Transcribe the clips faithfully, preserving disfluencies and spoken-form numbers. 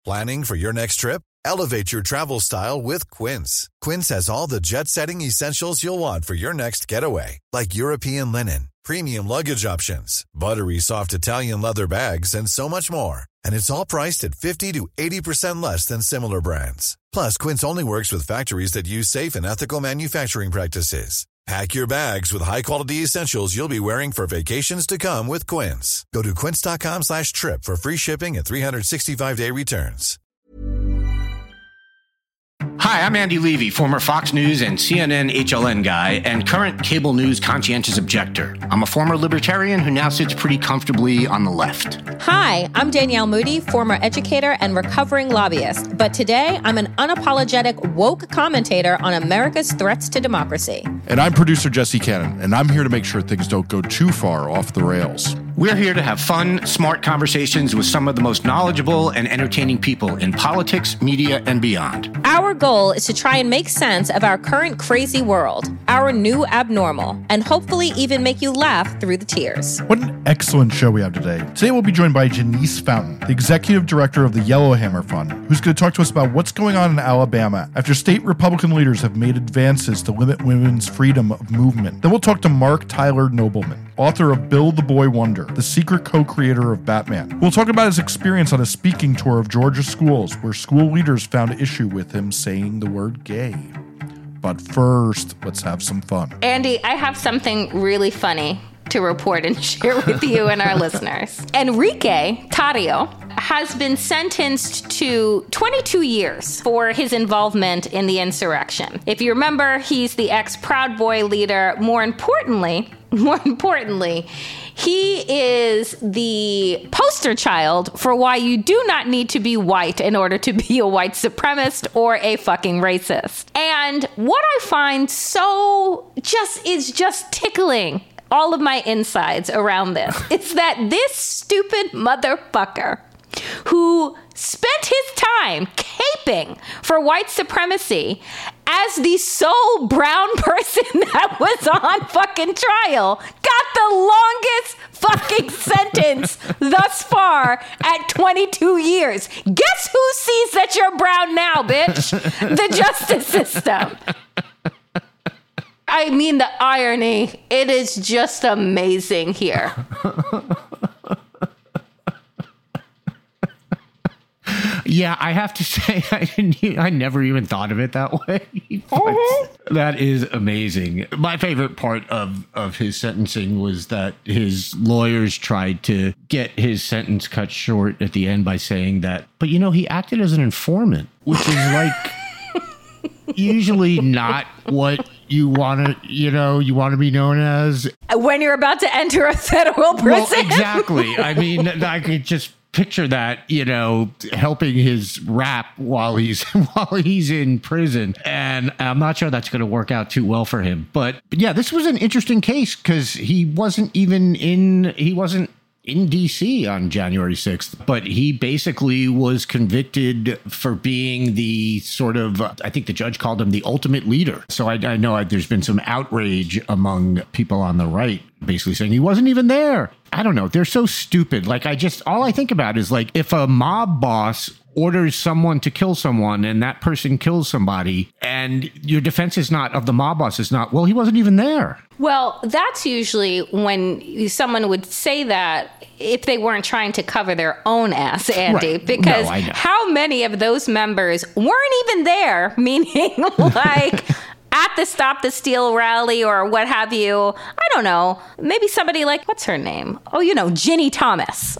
Planning for your next trip? Elevate your travel style with Quince. Quince has all the jet-setting essentials you'll want for your next getaway, like European linen, premium luggage options, buttery soft Italian leather bags, and so much more. And it's all priced at fifty to eighty percent less than similar brands. Plus, Quince only works with factories that use safe and ethical manufacturing practices. Pack your bags with high-quality essentials you'll be wearing for vacations to come with Quince. Go to quince.com slash trip for free shipping and three sixty-five day returns. Hi, I'm Andy Levy, former Fox News and C N N H L N guy and current cable news conscientious objector. I'm a former libertarian who now sits pretty comfortably on the left. Hi, I'm Danielle Moody, former educator and recovering lobbyist. But today, I'm an unapologetic woke commentator on America's threats to democracy. And I'm producer Jesse Cannon, and I'm here to make sure things don't go too far off the rails. We're here to have fun, smart conversations with some of the most knowledgeable and entertaining people in politics, media, and beyond. Our goal is to try and make sense of our current crazy world, our new abnormal, and hopefully even make you laugh through the tears. What an excellent show we have today. Today we'll be joined by Janice Fountain, the executive director of the Yellowhammer Fund, who's going to talk to us about what's going on in Alabama after state Republican leaders have made advances to limit women's freedom of movement. Then we'll talk to Mark Tyler Nobleman, author of Bill the Boy Wonder, the secret co-creator of Batman. We'll talk about his experience on a speaking tour of Georgia schools, where school leaders found issue with him saying the word gay. But first, let's have some fun. Andy, I have something really funny to report and share with you and our listeners. Enrique Tarrio has been sentenced to twenty-two years for his involvement in the insurrection. If you remember, he's the ex-Proud Boy leader. More importantly, more importantly, he is the poster child for why you do not need to be white in order to be a white supremacist or a fucking racist. And what I find so just is just tickling all of my insides around this. It's that this stupid motherfucker who spent his time caping for white supremacy as the sole brown person that was on fucking trial got the longest fucking sentence thus far at twenty-two years. Guess who sees that you're brown now, bitch? The justice system. I mean, the irony, it is just amazing here. Yeah, I have to say, I didn't, I never even thought of it that way. Mm-hmm. That is amazing. My favorite part of, of his sentencing was that his lawyers tried to get his sentence cut short at the end by saying that, but you know, he acted as an informant, which is like usually not what you want to, you know, you want to be known as. When you're about to enter a federal prison. Well, exactly. I mean, I could just picture that, you know, helping his rap while he's while he's in prison. And I'm not sure that's going to work out too well for him. But, but yeah, this was an interesting case because he wasn't even in, he wasn't in D C on January sixth, but he basically was convicted for being the sort of, uh, I think the judge called him the ultimate leader. So I, I know I, there's been some outrage among people on the right, basically saying he wasn't even there. I don't know. They're so stupid. Like, I just, all I think about is like, if a mob boss orders someone to kill someone and that person kills somebody and your defense is not of the mob boss is not, well, he wasn't even there. Well, that's usually when someone would say that if they weren't trying to cover their own ass, Andy, right. because no, how many of those members weren't even there, meaning like at the Stop the Steal rally or what have you. I don't know. Maybe somebody like, what's her name? Oh, you know, Ginny Thomas.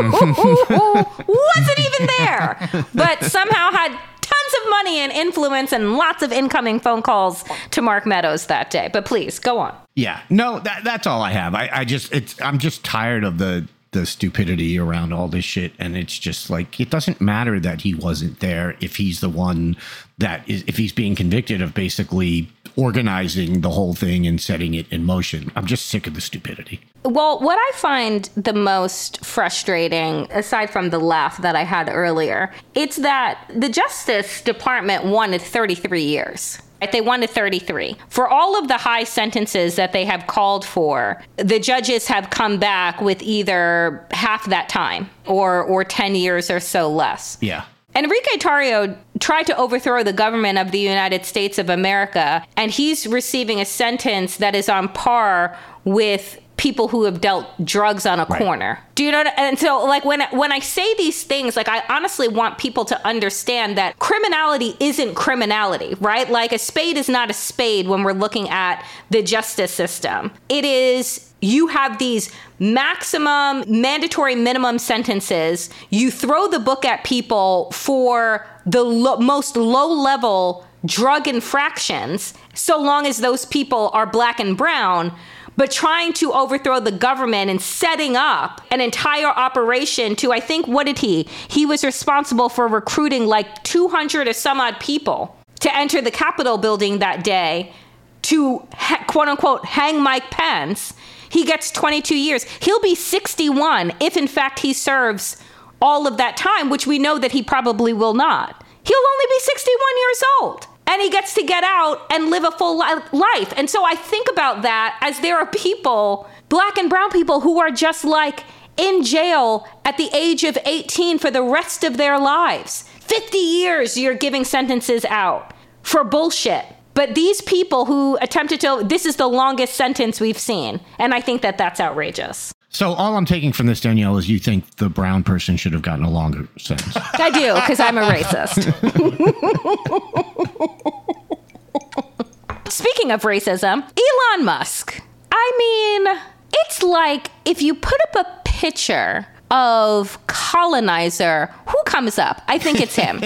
Wasn't even there, but somehow had tons of money and influence and lots of incoming phone calls to Mark Meadows that day. But please, go on. Yeah, no, that, that's all I have. I, I just, it's, I'm just tired of the, the stupidity around all this shit. And it's just like, it doesn't matter that he wasn't there if he's the one that is, if he's being convicted of basically organizing the whole thing and setting it in motion. I'm just sick of the stupidity. Well, what I find the most frustrating, aside from the laugh that I had earlier, it's that the Justice Department wanted thirty-three years. They wanted thirty-three. For all of the high sentences that they have called for, the judges have come back with either half that time or or ten years or so less. Yeah. Enrique Tarrio tried to overthrow the government of the United States of America, and he's receiving a sentence that is on par with people who have dealt drugs on a right. corner. Do you know what? And so like when, when I say these things, like I honestly want people to understand that criminality isn't criminality, right? Like a spade is not a spade when we're looking at the justice system. It is, you have these maximum mandatory minimum sentences. You throw the book at people for the lo- most low level drug infractions, so long as those people are black and brown. But trying to overthrow the government and setting up an entire operation to, I think, what did he? He was responsible for recruiting like two hundred or some odd people to enter the Capitol building that day to, quote unquote, hang Mike Pence. He gets twenty-two years. He'll be sixty-one if, in fact, he serves all of that time, which we know that he probably will not. He'll only be sixty-one years old. And he gets to get out and live a full li- life. And so I think about that as there are people, black and brown people, who are just like in jail at the age of eighteen for the rest of their lives. fifty years you're giving sentences out for bullshit. But these people who attempted to, this is the longest sentence we've seen. And I think that that's outrageous. So all I'm taking from this, Danielle, is you think the brown person should have gotten a longer sentence. I do, because I'm a racist. Speaking of racism, Elon Musk. I mean, it's like if you put up a picture of colonizer, who comes up? I think it's him.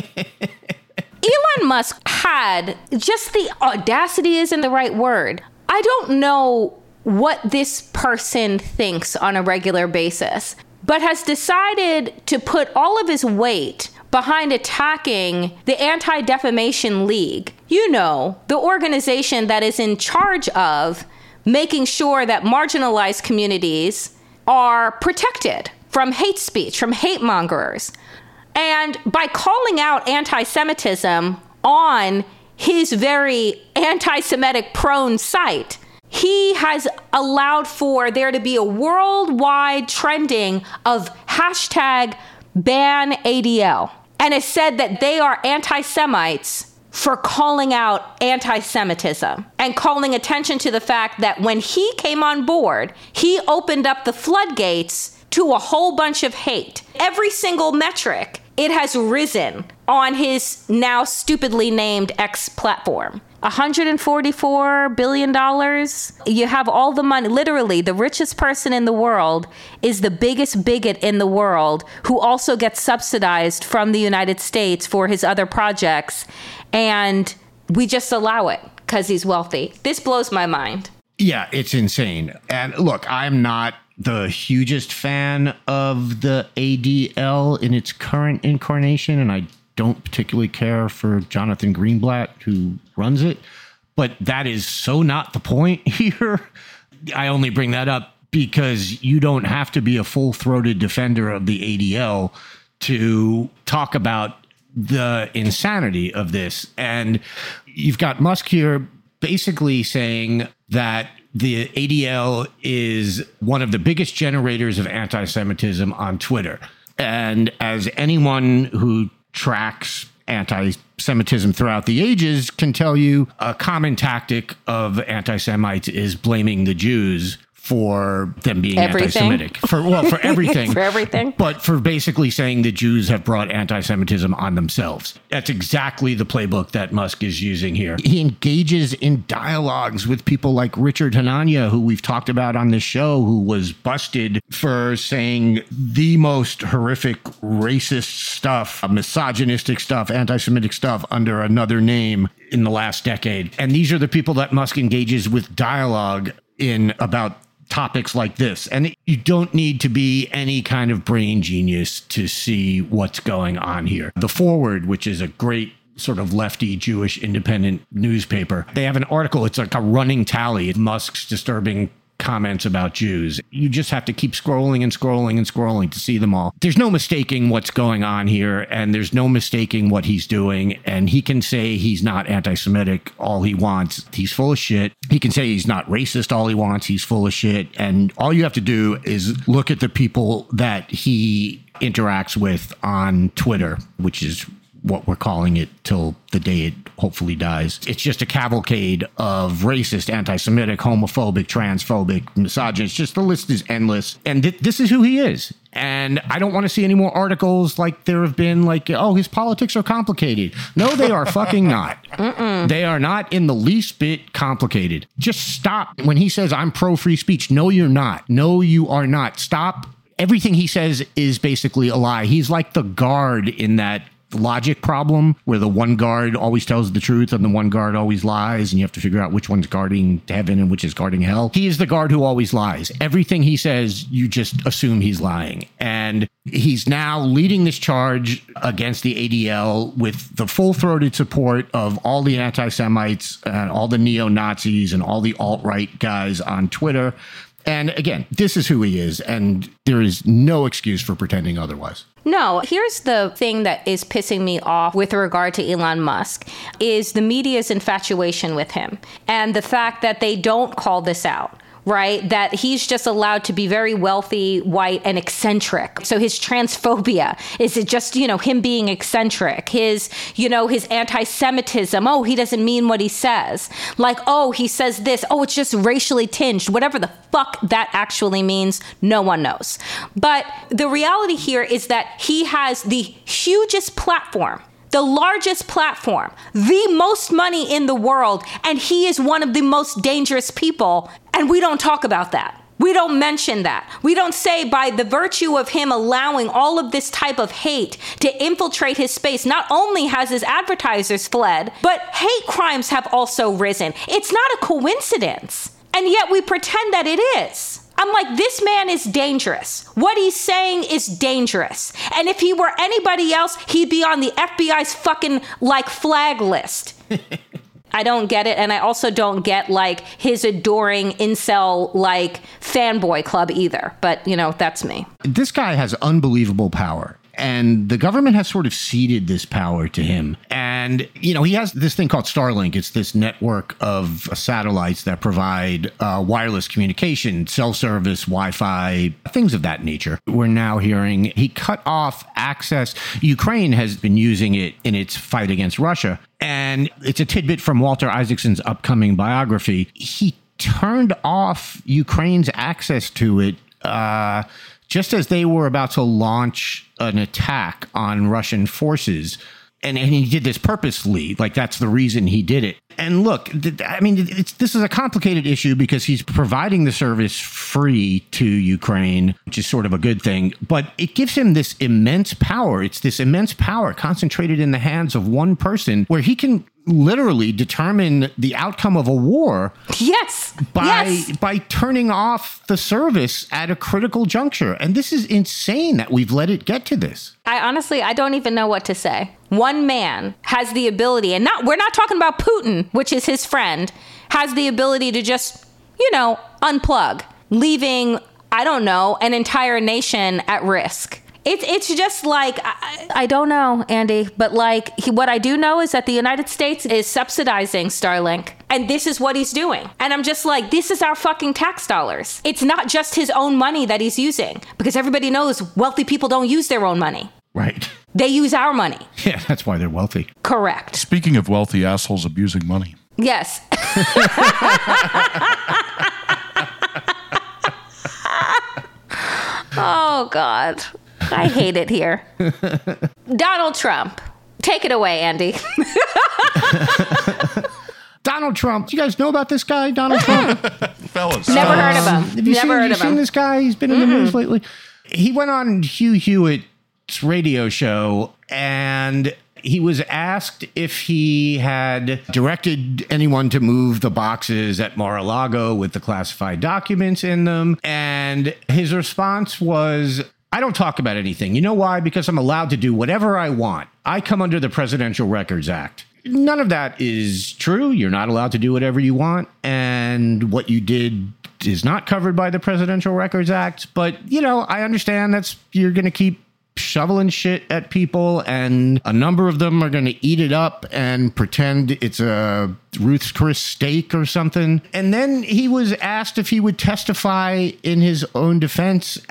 Elon Musk had, just the audacity isn't the right word. I don't know what this person thinks on a regular basis, but has decided to put all of his weight behind attacking the Anti-Defamation League. You know, the organization that is in charge of making sure that marginalized communities are protected from hate speech, from hate mongers. And by calling out anti-Semitism on his very anti-Semitic prone site, he has allowed for there to be a worldwide trending of hashtag ban A D L, and has said that they are anti-Semites for calling out anti-Semitism and calling attention to the fact that when he came on board, he opened up the floodgates to a whole bunch of hate. Every single metric, it has risen on his now stupidly named X platform. one hundred forty-four billion dollars. You have all the money. Literally, the richest person in the world is the biggest bigot in the world, who also gets subsidized from the United States for his other projects. And we just allow it because he's wealthy. This blows my mind. Yeah, it's insane. And look, I'm not the hugest fan of the A D L in its current incarnation, and I don't particularly care for Jonathan Greenblatt, who runs it. But that is so not the point here. I only bring that up because you don't have to be a full-throated defender of the A D L to talk about the insanity of this. And you've got Musk here basically saying that the A D L is one of the biggest generators of anti-Semitism on Twitter. And as anyone who tracks anti-Semitism throughout the ages can tell you, a common tactic of anti-Semites is blaming the Jews for them being everything. anti-Semitic. For well, for everything. For everything. But for basically saying the Jews have brought anti-Semitism on themselves. That's exactly the playbook that Musk is using here. He engages in dialogues with people like Richard Hanania, who we've talked about on this show, who was busted for saying the most horrific racist stuff, misogynistic stuff, anti-Semitic stuff under another name in the last decade. And these are the people that Musk engages with dialogue in about topics like this. And you don't need to be any kind of brain genius to see what's going on here. The Forward, which is a great sort of lefty Jewish independent newspaper, they have an article. It's like a running tally of Musk's disturbing comments about Jews. You just have to keep scrolling and scrolling and scrolling to see them all. There's no mistaking what's going on here, and there's no mistaking what he's doing. And he can say he's not anti-Semitic all he wants. He's full of shit. He can say he's not racist all he wants. He's full of shit. And all you have to do is look at the people that he interacts with on Twitter, which is what we're calling it till the day it hopefully dies. It's just a cavalcade of racist, anti-Semitic, homophobic, transphobic, misogynist. Just the list is endless. And th- this is who he is. And I don't want to see any more articles like there have been like, oh, his politics are complicated. No, they are fucking not. Mm-mm. They are not in the least bit complicated. Just stop. When he says, I'm pro-free speech, no, you're not. No, you are not. Stop. Everything he says is basically a lie. He's like the guard in that logic problem where the one guard always tells the truth and the one guard always lies, and you have to figure out which one's guarding heaven and which is guarding hell. He is the guard who always lies. Everything he says, you just assume he's lying. And he's now leading this charge against the A D L with the full-throated support of all the anti-Semites and all the neo-Nazis and all the alt-right guys on Twitter. And again, this is who he is, and there is no excuse for pretending otherwise. No, here's the thing that is pissing me off with regard to Elon Musk is the media's infatuation with him and the fact that they don't call this out. Right? That he's just allowed to be very wealthy, white, and eccentric. So his transphobia, is it just, you know, him being eccentric? His, you know, his anti-Semitism. Oh, he doesn't mean what he says. Like, oh, he says this. Oh, it's just racially tinged. Whatever the fuck that actually means, no one knows. But the reality here is that he has the hugest platform, the largest platform, the most money in the world, and he is one of the most dangerous people, and we don't talk about that. We don't mention that. We don't say by the virtue of him allowing all of this type of hate to infiltrate his space, not only has his advertisers fled, but hate crimes have also risen. It's not a coincidence, and yet we pretend that it is. I'm like, this man is dangerous. What he's saying is dangerous. And if he were anybody else, he'd be on the F B I's fucking, like, flag list. I don't get it. And I also don't get, like, his adoring incel, like, fanboy club either. But, you know, that's me. This guy has unbelievable power. And the government has sort of ceded this power to him. And, you know, he has this thing called Starlink. It's this network of satellites that provide uh, wireless communication, cell service, Wi-Fi, things of that nature. We're now hearing he cut off access. Ukraine has been using it in its fight against Russia. And it's a tidbit from Walter Isaacson's upcoming biography. He turned off Ukraine's access to it uh, just as they were about to launch an attack on Russian forces. And, and he did this purposely. Like, that's the reason he did it. And look, th- I mean, it's, this is a complicated issue because he's providing the service free to Ukraine, which is sort of a good thing. But it gives him this immense power. It's this immense power concentrated in the hands of one person where he can literally determine the outcome of a war. Yes. By yes. by turning off the service at a critical juncture. And this is insane that we've let it get to this. I honestly, I don't even know what to say. One man has the ability, and not we're not talking about Putin, which is his friend, has the ability to just, you know, unplug, leaving, I don't know, an entire nation at risk. It's it's just like, I, I don't know, Andy, but like he, what I do know is that the United States is subsidizing Starlink, and this is what he's doing. And I'm just like, this is our fucking tax dollars. It's not just his own money that he's using, because everybody knows wealthy people don't use their own money. Right. They use our money. Yeah, that's why they're wealthy. Correct. Speaking of wealthy assholes abusing money. Yes. Oh, God. I hate it here. Donald Trump. Take it away, Andy. Donald Trump. Do you guys know about this guy, Donald Trump? Fellas. Never um, heard of him. Have you Never seen, heard have you of seen him. this guy? He's been in Mm-hmm. the news lately. He went on Hugh Hewitt's radio show, and he was asked if he had directed anyone to move the boxes at Mar-a-Lago with the classified documents in them. And his response was, I don't talk about anything. You know why? Because I'm allowed to do whatever I want. I come under the Presidential Records Act. None of that is true. You're not allowed to do whatever you want. And what you did is not covered by the Presidential Records Act. But, you know, I understand that's you're going to keep shoveling shit at people, and a number of them are going to eat it up and pretend it's a Ruth's Chris steak or something. And then he was asked if he would testify in his own defense at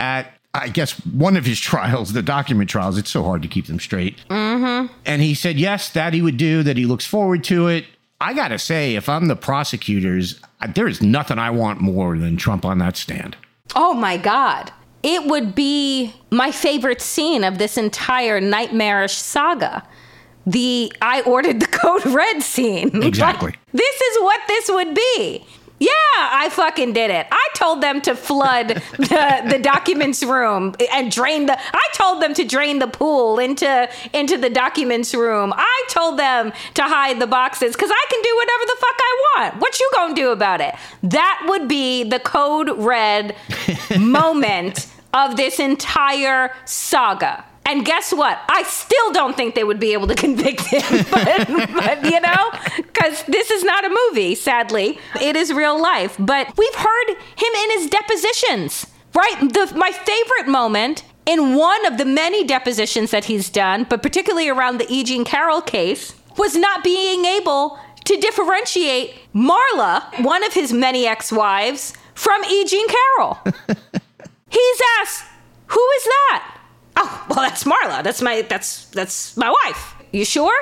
I guess, one of his trials, the document trials. It's so hard to keep them straight. Mm-hmm. And he said, yes, that he would do, that he looks forward to it. I got to say, if I'm the prosecutors, there is nothing I want more than Trump on that stand. Oh, my God. It would be my favorite scene of this entire nightmarish saga. The I ordered the code red scene. Exactly. Like, this is what this would be. Yeah, I fucking did it. I told them to flood the, the documents room and drain the, I told them to drain the pool into, into the documents room. I told them to hide the boxes because I can do whatever the fuck I want. What you gonna do about it? That would be the code red moment of this entire saga. And guess what? I still don't think they would be able to convict him. But, but you know, because this is not a movie, sadly. It is real life. But we've heard him in his depositions, right? The, my favorite moment in one of the many depositions that he's done, but particularly around the E. Jean Carroll case, was not being able to differentiate Marla, one of his many ex-wives, from E. Jean Carroll. He's asked, who is that? Oh, well, that's Marla. That's my that's that's my wife. You sure?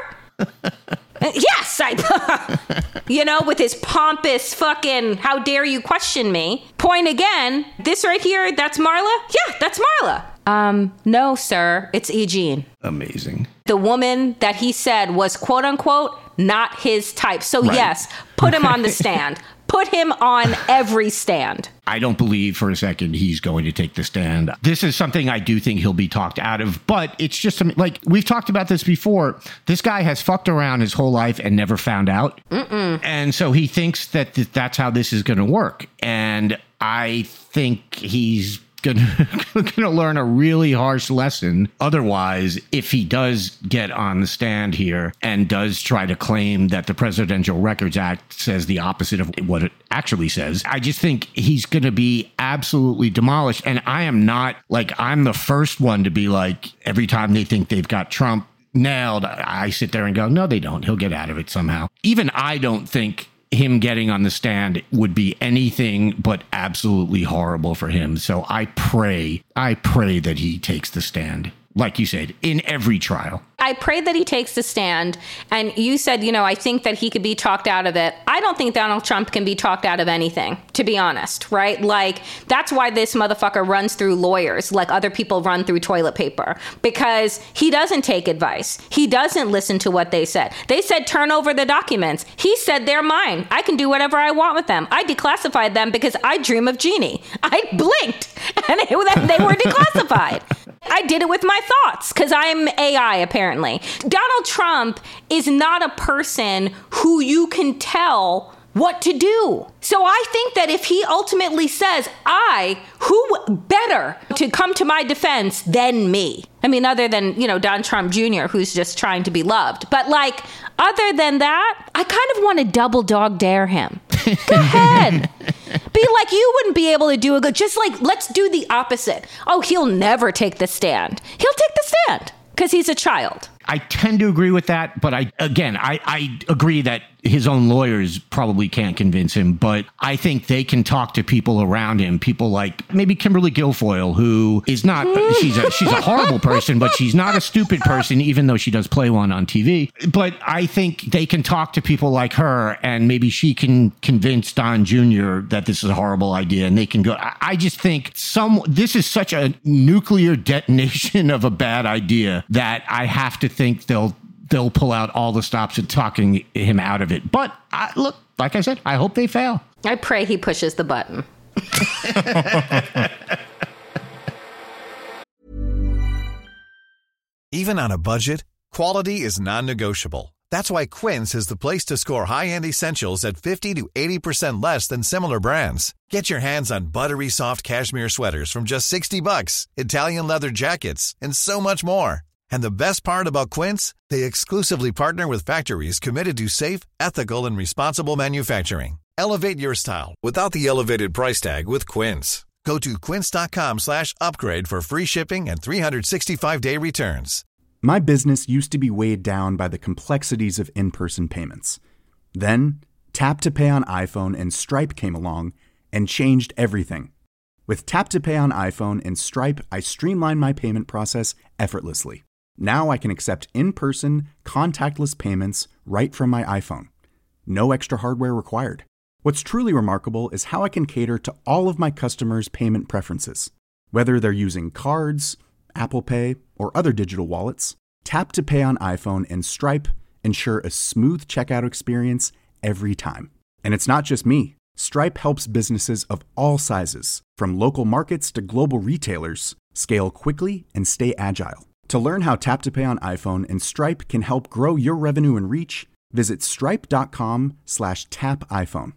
Yes, I. You know, with his pompous fucking "how dare you question me" point again. This right here, that's Marla. Yeah, that's Marla. Um, no, sir, it's E. Jean. Amazing. The woman that he said was quote unquote not his type. So right. Yes, put him on the stand. Put him on every stand. I don't believe for a second he's going to take the stand. This is something I do think he'll be talked out of, but it's just like we've talked about this before. This guy has fucked around his whole life and never found out. Mm-mm. And so he thinks that th- that's how this is going to work. And I think he's going to learn a really harsh lesson. Otherwise, if he does get on the stand here and does try to claim that the Presidential Records Act says the opposite of what it actually says, I just think he's going to be absolutely demolished. And I am not like, I'm the first one to be like, every time they think they've got Trump nailed, I sit there and go, no, they don't. He'll get out of it somehow. Even I don't think him getting on the stand would be anything but absolutely horrible for him. So I pray, I pray that he takes the stand, like you said, in every trial. I pray that he takes the stand. And you said, you know, I think that he could be talked out of it. I don't think Donald Trump can be talked out of anything, to be honest, right? Like, that's why this motherfucker runs through lawyers like other people run through toilet paper, because he doesn't take advice. He doesn't listen to what they said. They said, turn over the documents. He said, they're mine. I can do whatever I want with them. I declassified them because I dream of Jeannie. I blinked and it, they were declassified. I did it with my thoughts because I'm A I, apparently. Donald Trump is not a person who you can tell what to do. So I think that if he ultimately says, I, who better to come to my defense than me? I mean, other than, you know, Don Trump Junior, who's just trying to be loved. But like, other than that, I kind of want to double dog dare him. Go ahead. Be like, you wouldn't be able to do a good, just like, let's do the opposite. Oh, he'll never take the stand. He'll take the stand because he's a child. I tend to agree with that, but I again, I, I agree that his own lawyers probably can't convince him, but I think they can talk to people around him, people like maybe Kimberly Guilfoyle, who is not, she's a, she's a horrible person, but she's not a stupid person, even though she does play one on T V. But I think they can talk to people like her, and maybe she can convince Don Junior that this is a horrible idea, and they can go, I, I just think some, this is such a nuclear detonation of a bad idea that I have to think they'll they'll pull out all the stops at talking him out of it. But I, look, like I said, I hope they fail. I pray he pushes the button. Even on a budget, quality is non-negotiable. That's why Quince is the place to score high-end essentials at fifty to eighty percent less than similar brands. Get your hands on buttery soft cashmere sweaters from just sixty bucks, Italian leather jackets, and so much more. And the best part about Quince, they exclusively partner with factories committed to safe, ethical, and responsible manufacturing. Elevate your style without the elevated price tag with Quince. Go to quince.com slash upgrade for free shipping and three sixty-five day returns. My business used to be weighed down by the complexities of in-person payments. Then, Tap to Pay on iPhone and Stripe came along and changed everything. With Tap to Pay on iPhone and Stripe, I streamline my payment process effortlessly. Now I can accept in-person, contactless payments right from my iPhone. No extra hardware required. What's truly remarkable is how I can cater to all of my customers' payment preferences. Whether they're using cards, Apple Pay, or other digital wallets, Tap to Pay on iPhone and Stripe ensure a smooth checkout experience every time. And it's not just me. Stripe helps businesses of all sizes, from local markets to global retailers, scale quickly and stay agile. To learn how Tap to Pay on iPhone and Stripe can help grow your revenue and reach, visit stripe.com slash tap iPhone.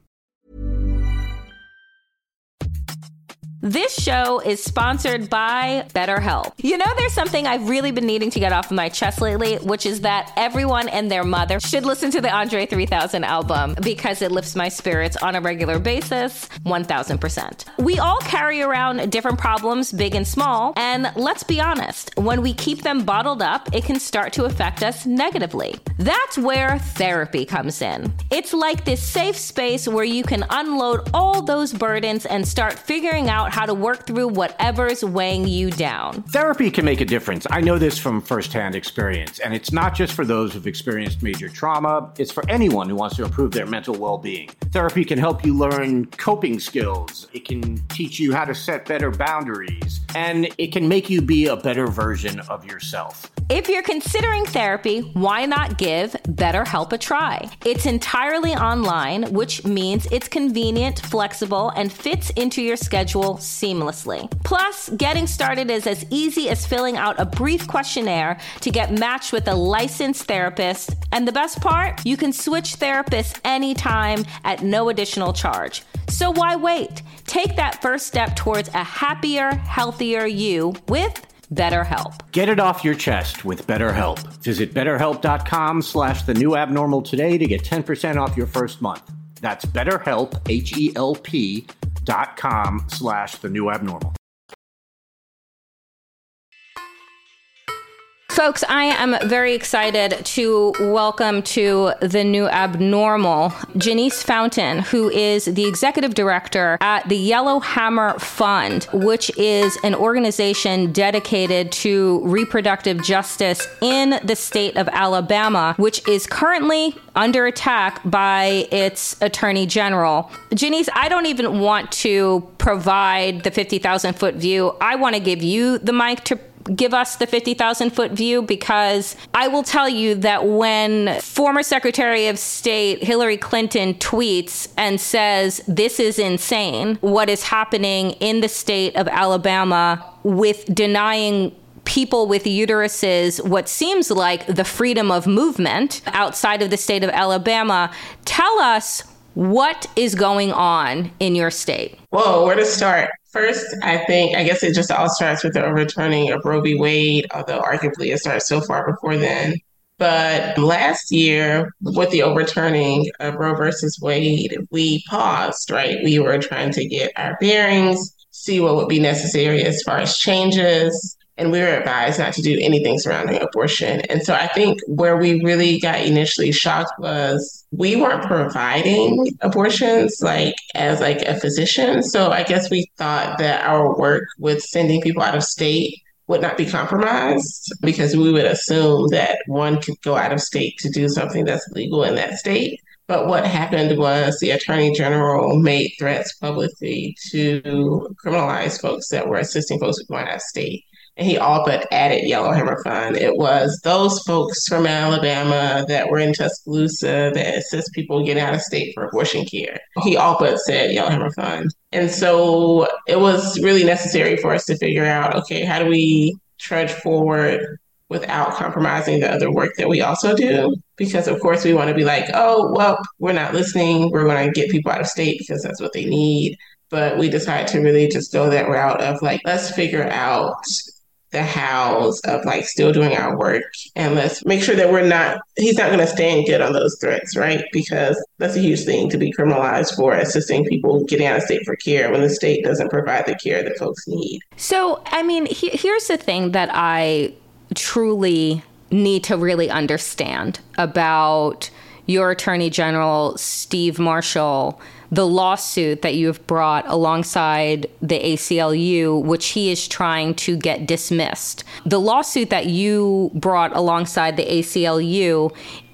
This show is sponsored by BetterHelp. You know, there's something I've really been needing to get off of my chest lately, which is that everyone and their mother should listen to the Andre three thousand album because it lifts my spirits on a regular basis, one thousand percent. We all carry around different problems, big and small, and let's be honest, when we keep them bottled up, it can start to affect us negatively. That's where therapy comes in. It's like this safe space where you can unload all those burdens and start figuring out how to work through whatever's weighing you down. Therapy can make a difference. I know this from firsthand experience, and it's not just for those who've experienced major trauma. It's for anyone who wants to improve their mental well-being. Therapy can help you learn coping skills. It can teach you how to set better boundaries, and it can make you be a better version of yourself. If you're considering therapy, why not give BetterHelp a try? It's entirely online, which means it's convenient, flexible, and fits into your schedule seamlessly. Plus, getting started is as easy as filling out a brief questionnaire to get matched with a licensed therapist. And the best part? You can switch therapists anytime at no additional charge. So why wait? Take that first step towards a happier, healthier you with BetterHelp. Get it off your chest with BetterHelp. Visit betterhelp.com slash the new abnormal today to get ten percent off your first month. That's BetterHelp, H E L P dot com slash the new abnormal. Folks, I am very excited to welcome to the new abnormal Janice Fountain, who is the executive director at the Yellow Hammer Fund, which is an organization dedicated to reproductive justice in the state of Alabama, which is currently under attack by its attorney general. Janice, I don't even want to provide the fifty thousand foot view. I want to give you the mic to give us the fifty thousand foot view, because I will tell you that when former Secretary of State Hillary Clinton tweets and says, this is insane, what is happening in the state of Alabama with denying people with uteruses what seems like the freedom of movement outside of the state of Alabama, tell us what is going on in your state. Whoa, where to start? First, I think, I guess it just all starts with the overturning of Roe v. Wade, although arguably it started so far before then. But last year, with the overturning of Roe versus Wade, we paused, right? We were trying to get our bearings, see what would be necessary as far as changes. And we were advised not to do anything surrounding abortion. And so I think where we really got initially shocked was we weren't providing abortions like as like a physician. So I guess we thought that our work with sending people out of state would not be compromised, because we would assume that one could go out of state to do something that's legal in that state. But what happened was the Attorney General made threats publicly to criminalize folks that were assisting folks with going out of state. And he all but added Yellow Hammer Fund. It was those folks from Alabama that were in Tuscaloosa that assist people getting out of state for abortion care. He all but said Yellow Hammer Fund. And so it was really necessary for us to figure out, okay, how do we trudge forward without compromising the other work that we also do? Because of course we want to be like, oh, well, we're not listening. We're going to get people out of state because that's what they need. But we decided to really just go that route of like, let's figure out the hows of like still doing our work, and let's make sure that we're not, he's not going to stand good on those threats, right? Because that's a huge thing to be criminalized for assisting people getting out of state for care when the state doesn't provide the care that folks need. So, I mean, he, here's the thing that I truly need to really understand about your Attorney General, Steve Marshall, the lawsuit that you have brought alongside the A C L U, which he is trying to get dismissed. The lawsuit that you brought alongside the A C L U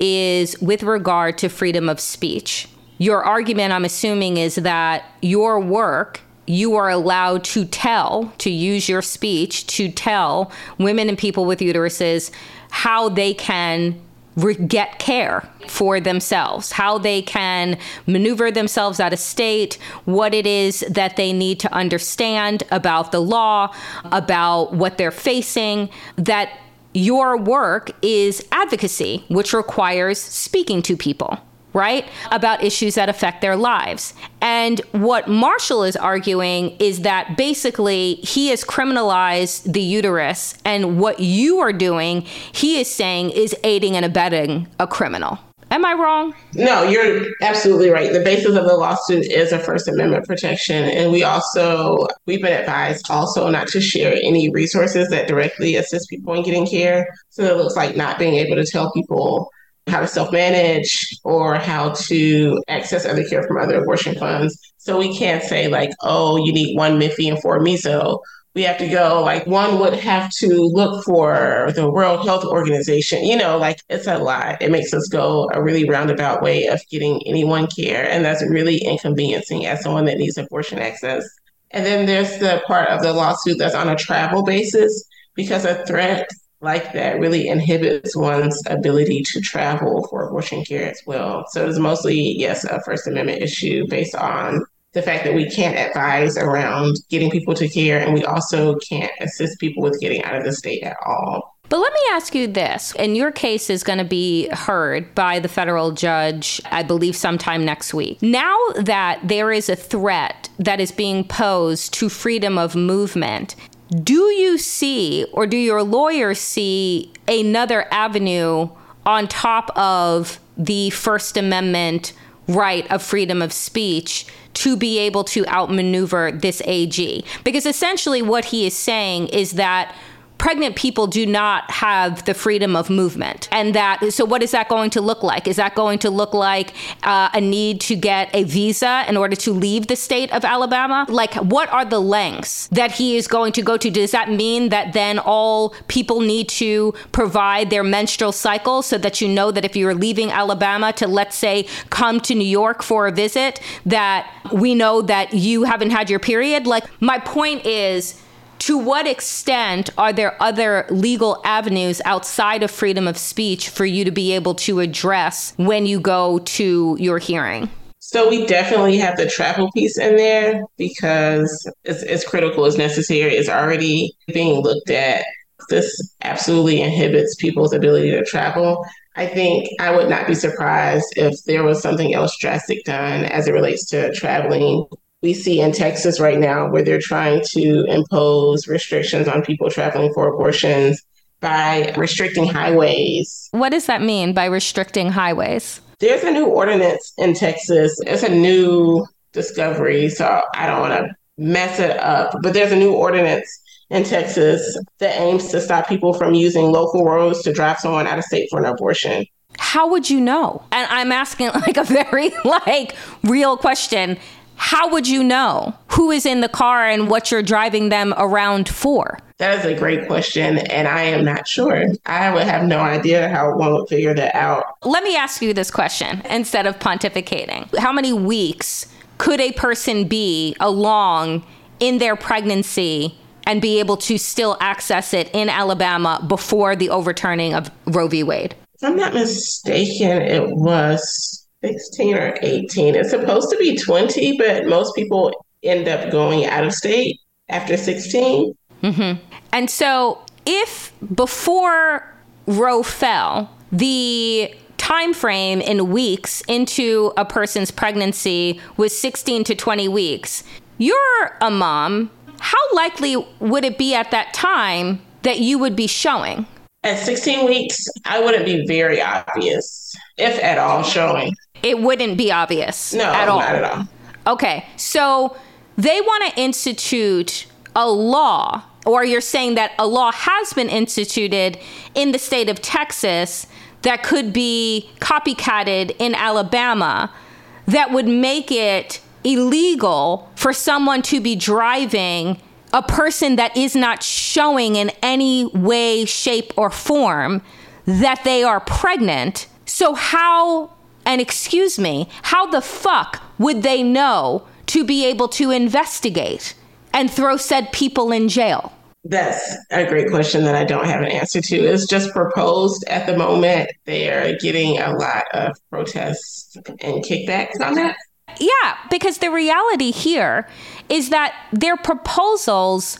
is with regard to freedom of speech. Your argument, I'm assuming, is that your work, you are allowed to tell, to use your speech to tell women and people with uteruses how they can re- get care for themselves, how they can maneuver themselves out of state, what it is that they need to understand about the law, about what they're facing, that your work is advocacy, which requires speaking to people, right, about issues that affect their lives. And what Marshall is arguing is that basically he has criminalized the uterus, and what you are doing, he is saying, is aiding and abetting a criminal. Am I wrong? No, you're absolutely right. The basis of the lawsuit is a First Amendment protection. And we also, we've been advised also not to share any resources that directly assist people in getting care. So it looks like not being able to tell people how to self-manage or how to access other care from other abortion funds. So we can't say like, oh, you need one M I F I and four meso. We have to go, like, one would have to look for the World Health Organization. You know, like, it's a lot. It makes us go a really roundabout way of getting anyone care. And that's really inconveniencing as someone that needs abortion access. And then there's the part of the lawsuit that's on a travel basis, because a threat like that really inhibits one's ability to travel for abortion care as well. So it's mostly, yes, a First Amendment issue based on the fact that we can't advise around getting people to care, and we also can't assist people with getting out of the state at all. But let me ask you this, and your case is going to be heard by the federal judge, I believe, sometime next week. Now that there is a threat that is being posed to freedom of movement, do you see, or do your lawyers see, another avenue on top of the First Amendment right of freedom of speech to be able to outmaneuver this A G? Because essentially what he is saying is that pregnant people do not have the freedom of movement. And that, so what is that going to look like? Is that going to look like uh, a need to get a visa in order to leave the state of Alabama? Like, what are the lengths that he is going to go to? Does that mean that then all people need to provide their menstrual cycle so that you know that if you're leaving Alabama to, let's say, come to New York for a visit, that we know that you haven't had your period? Like, my point is, to what extent are there other legal avenues outside of freedom of speech for you to be able to address when you go to your hearing? So we definitely have the travel piece in there because it's as critical as necessary. It's already being looked at. This absolutely inhibits people's ability to travel. I think I would not be surprised if there was something else drastic done as it relates to traveling. We see in Texas right now where they're trying to impose restrictions on people traveling for abortions by restricting highways. What does that mean by restricting highways? There's a new ordinance in Texas. It's a new discovery, so I don't want to mess it up. But there's a new ordinance in Texas that aims to stop people from using local roads to drive someone out of state for an abortion. How would you know? And I'm asking like a very like real question. How would you know who is in the car and what you're driving them around for? That is a great question, and I am not sure. I would have no idea how one would figure that out. Let me ask you this question instead of pontificating. How many weeks could a person be along in their pregnancy and be able to still access it in Alabama before the overturning of Roe v. Wade? If I'm not mistaken, it was sixteen or eighteen. It's supposed to be twenty, but most people end up going out of state after sixteen. Mm-hmm. And so if before Roe fell, the time frame in weeks into a person's pregnancy was sixteen to twenty weeks, you're a mom. How likely would it be at that time that you would be showing? At sixteen weeks, I wouldn't be very obvious, if at all, showing. It wouldn't be obvious no, at all? No, not at all. Okay, so they want to institute a law, or you're saying that a law has been instituted in the state of Texas that could be copycatted in Alabama that would make it illegal for someone to be driving a person that is not showing in any way, shape, or form that they are pregnant. So how, and excuse me, how the fuck would they know to be able to investigate and throw said people in jail? That's a great question that I don't have an answer to. It's just proposed at the moment. They are getting a lot of protests and kickbacks on that. Yeah, because the reality here is that their proposals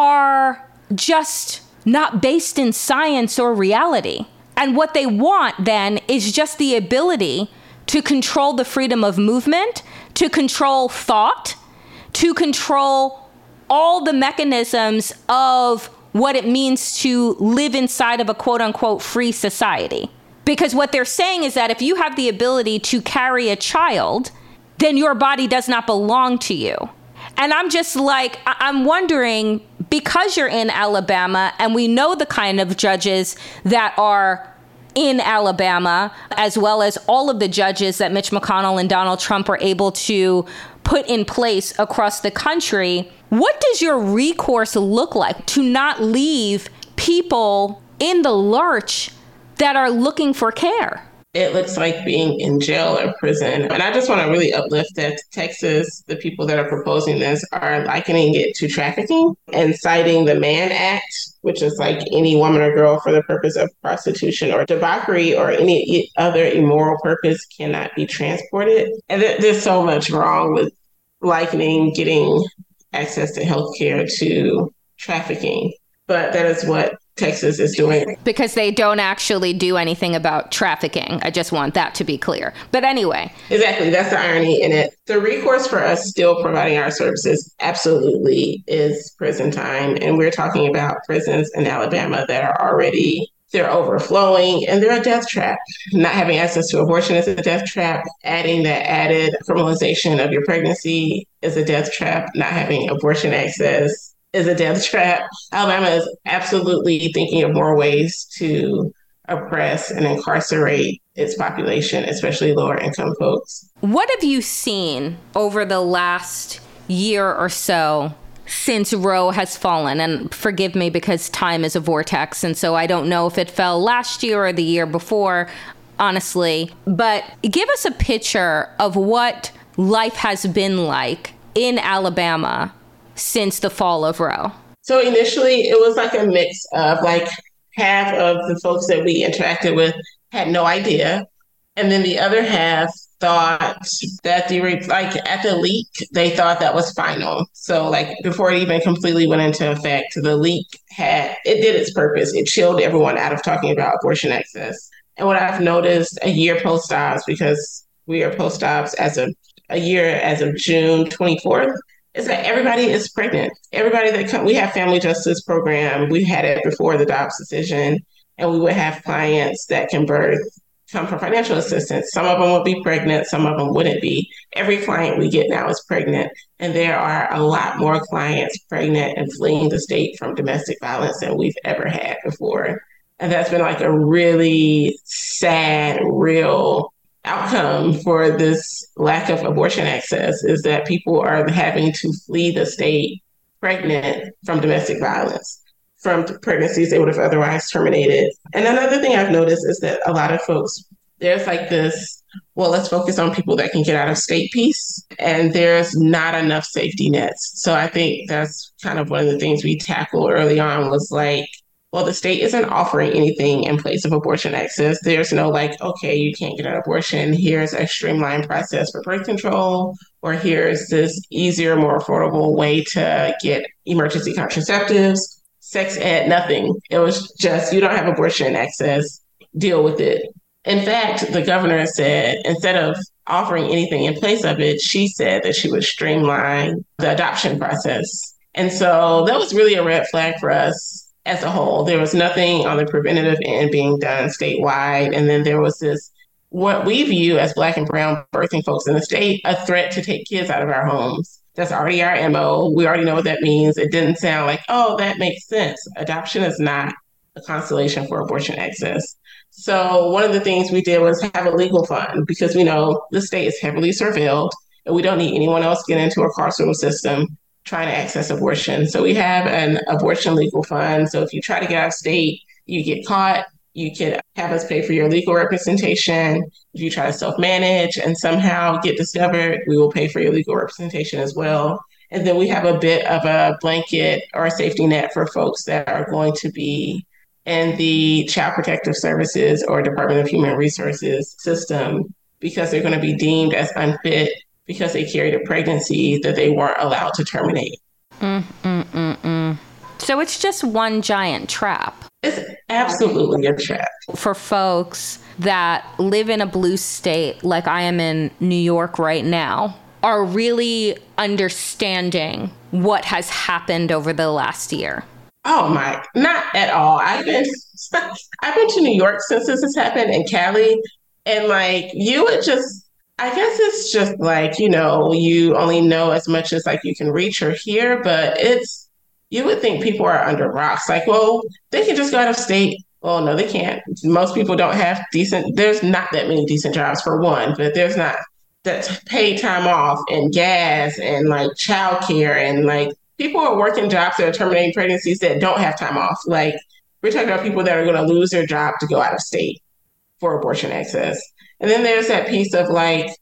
are just not based in science or reality. And what they want then is just the ability to control the freedom of movement, to control thought, to control all the mechanisms of what it means to live inside of a quote unquote free society. Because what they're saying is that if you have the ability to carry a child, then your body does not belong to you. And I'm just like, I'm wondering, because you're in Alabama and we know the kind of judges that are in Alabama, as well as all of the judges that Mitch McConnell and Donald Trump are able to put in place across the country, what does your recourse look like to not leave people in the lurch that are looking for care? It looks like being in jail or prison. And I just want to really uplift that Texas, the people that are proposing this are likening it to trafficking and citing the Mann Act, which is like any woman or girl for the purpose of prostitution or debauchery or any other immoral purpose cannot be transported. And th- there's so much wrong with likening getting access to healthcare to trafficking. But that is what Texas is doing. Because they don't actually do anything about trafficking. I just want that to be clear. But anyway. Exactly. That's the irony in it. The recourse for us still providing our services absolutely is prison time. And we're talking about prisons in Alabama that are already, they're overflowing and they're a death trap. Not having access to abortion is a death trap. Adding that added criminalization of your pregnancy is a death trap. Not having abortion access is a death trap. Alabama is absolutely thinking of more ways to oppress and incarcerate its population, especially lower income folks. What have you seen over the last year or so since Roe has fallen? And forgive me because time is a vortex. And so I don't know if it fell last year or the year before, honestly. But give us a picture of what life has been like in Alabama since the fall of Roe. So initially, it was like a mix of like half of the folks that we interacted with had no idea. And then the other half thought that the, like at the leak, they thought that was final. So like before it even completely went into effect, the leak had, it did its purpose. It chilled everyone out of talking about abortion access. And what I've noticed a year post-ops, because we are post-ops as of a year as of June twenty-fourth, is that everybody is pregnant. Everybody that come, we have family justice program. We had it before the Dobbs decision, and we would have clients that can birth, come for financial assistance. Some of them would be pregnant. Some of them wouldn't be. Every client we get now is pregnant. And there are a lot more clients pregnant and fleeing the state from domestic violence than we've ever had before. And that's been like a really sad, real outcome for this lack of abortion access, is that people are having to flee the state pregnant from domestic violence, from pregnancies they would have otherwise terminated. And another thing I've noticed is that a lot of folks, there's like this, well, let's focus on people that can get out of state piece, and there's not enough safety nets. So I think that's kind of one of the things we tackled early on was like, well, the state isn't offering anything in place of abortion access. There's no like, okay, you can't get an abortion. Here's a streamlined process for birth control, or here's this easier, more affordable way to get emergency contraceptives. Sex ed, nothing. It was just, you don't have abortion access, deal with it. In fact, the governor said, instead of offering anything in place of it, she said that she would streamline the adoption process. And so that was really a red flag for us. As a whole, there was nothing on the preventative end being done statewide. And then there was this, what we view as Black and brown birthing folks in the state, a threat to take kids out of our homes. That's already our M O. We already know what that means. It didn't sound like, oh, that makes sense. Adoption is not a constellation for abortion access. So one of the things we did was have a legal fund because we know the state is heavily surveilled and we don't need anyone else getting into a carceral system trying to access abortion. So we have an abortion legal fund. So if you try to get out of state, you get caught, you can have us pay for your legal representation. If you try to self-manage and somehow get discovered, we will pay for your legal representation as well. And then we have a bit of a blanket or a safety net for folks that are going to be in the Child Protective Services or Department of Human Resources system because they're going to be deemed as unfit because they carried a pregnancy that they weren't allowed to terminate. Mm, mm, mm, mm. So it's just one giant trap. It's absolutely a trap. For folks that live in a blue state like I am in New York right now, are really understanding what has happened over the last year. Oh my, not at all. I've been I've been to New York since this has happened in Cali. And like you would just I guess it's just like, you know, you only know as much as like you can reach or hear, but it's you would think people are under rocks. Like, well, they can just go out of state. Well, no, they can't. Most people don't have decent, there's not that many decent jobs for one, but there's not that paid time off and gas and like childcare and like people are working jobs that are terminating pregnancies that don't have time off. Like we're talking about people that are going to lose their job to go out of state for abortion access. And then there's that piece of like,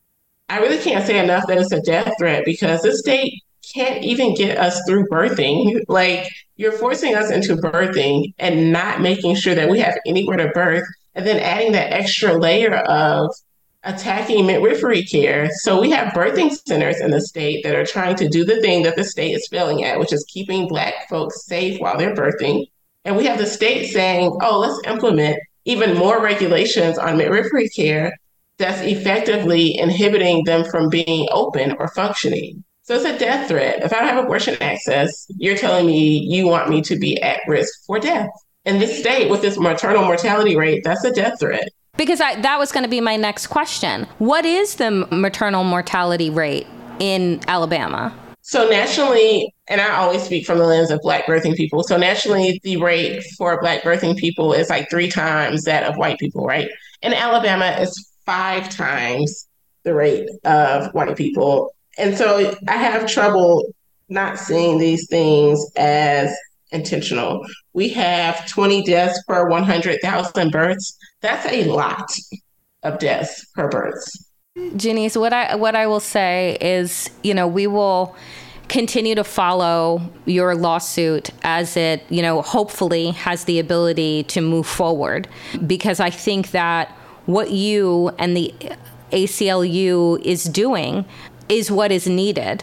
I really can't say enough that it's a death threat because the state can't even get us through birthing. Like you're forcing us into birthing and not making sure that we have anywhere to birth. And then adding that extra layer of attacking midwifery care. So we have birthing centers in the state that are trying to do the thing that the state is failing at, which is keeping Black folks safe while they're birthing. And we have the state saying, oh, let's implement even more regulations on midwifery care that's effectively inhibiting them from being open or functioning. So it's a death threat. If I don't have abortion access, you're telling me you want me to be at risk for death. In this state with this maternal mortality rate, that's a death threat. Because I, that was going to be my next question. What is the maternal mortality rate in Alabama? So nationally, and I always speak from the lens of Black birthing people. So nationally, the rate for Black birthing people is like three times that of white people, right? In Alabama, it's five times the rate of white people. And so I have trouble not seeing these things as intentional. We have twenty deaths per one hundred thousand births. That's a lot of deaths per birth. Janice, what I what I will say is, you know, we will continue to follow your lawsuit as it, you know, hopefully has the ability to move forward, because I think that what you and the A C L U is doing is what is needed.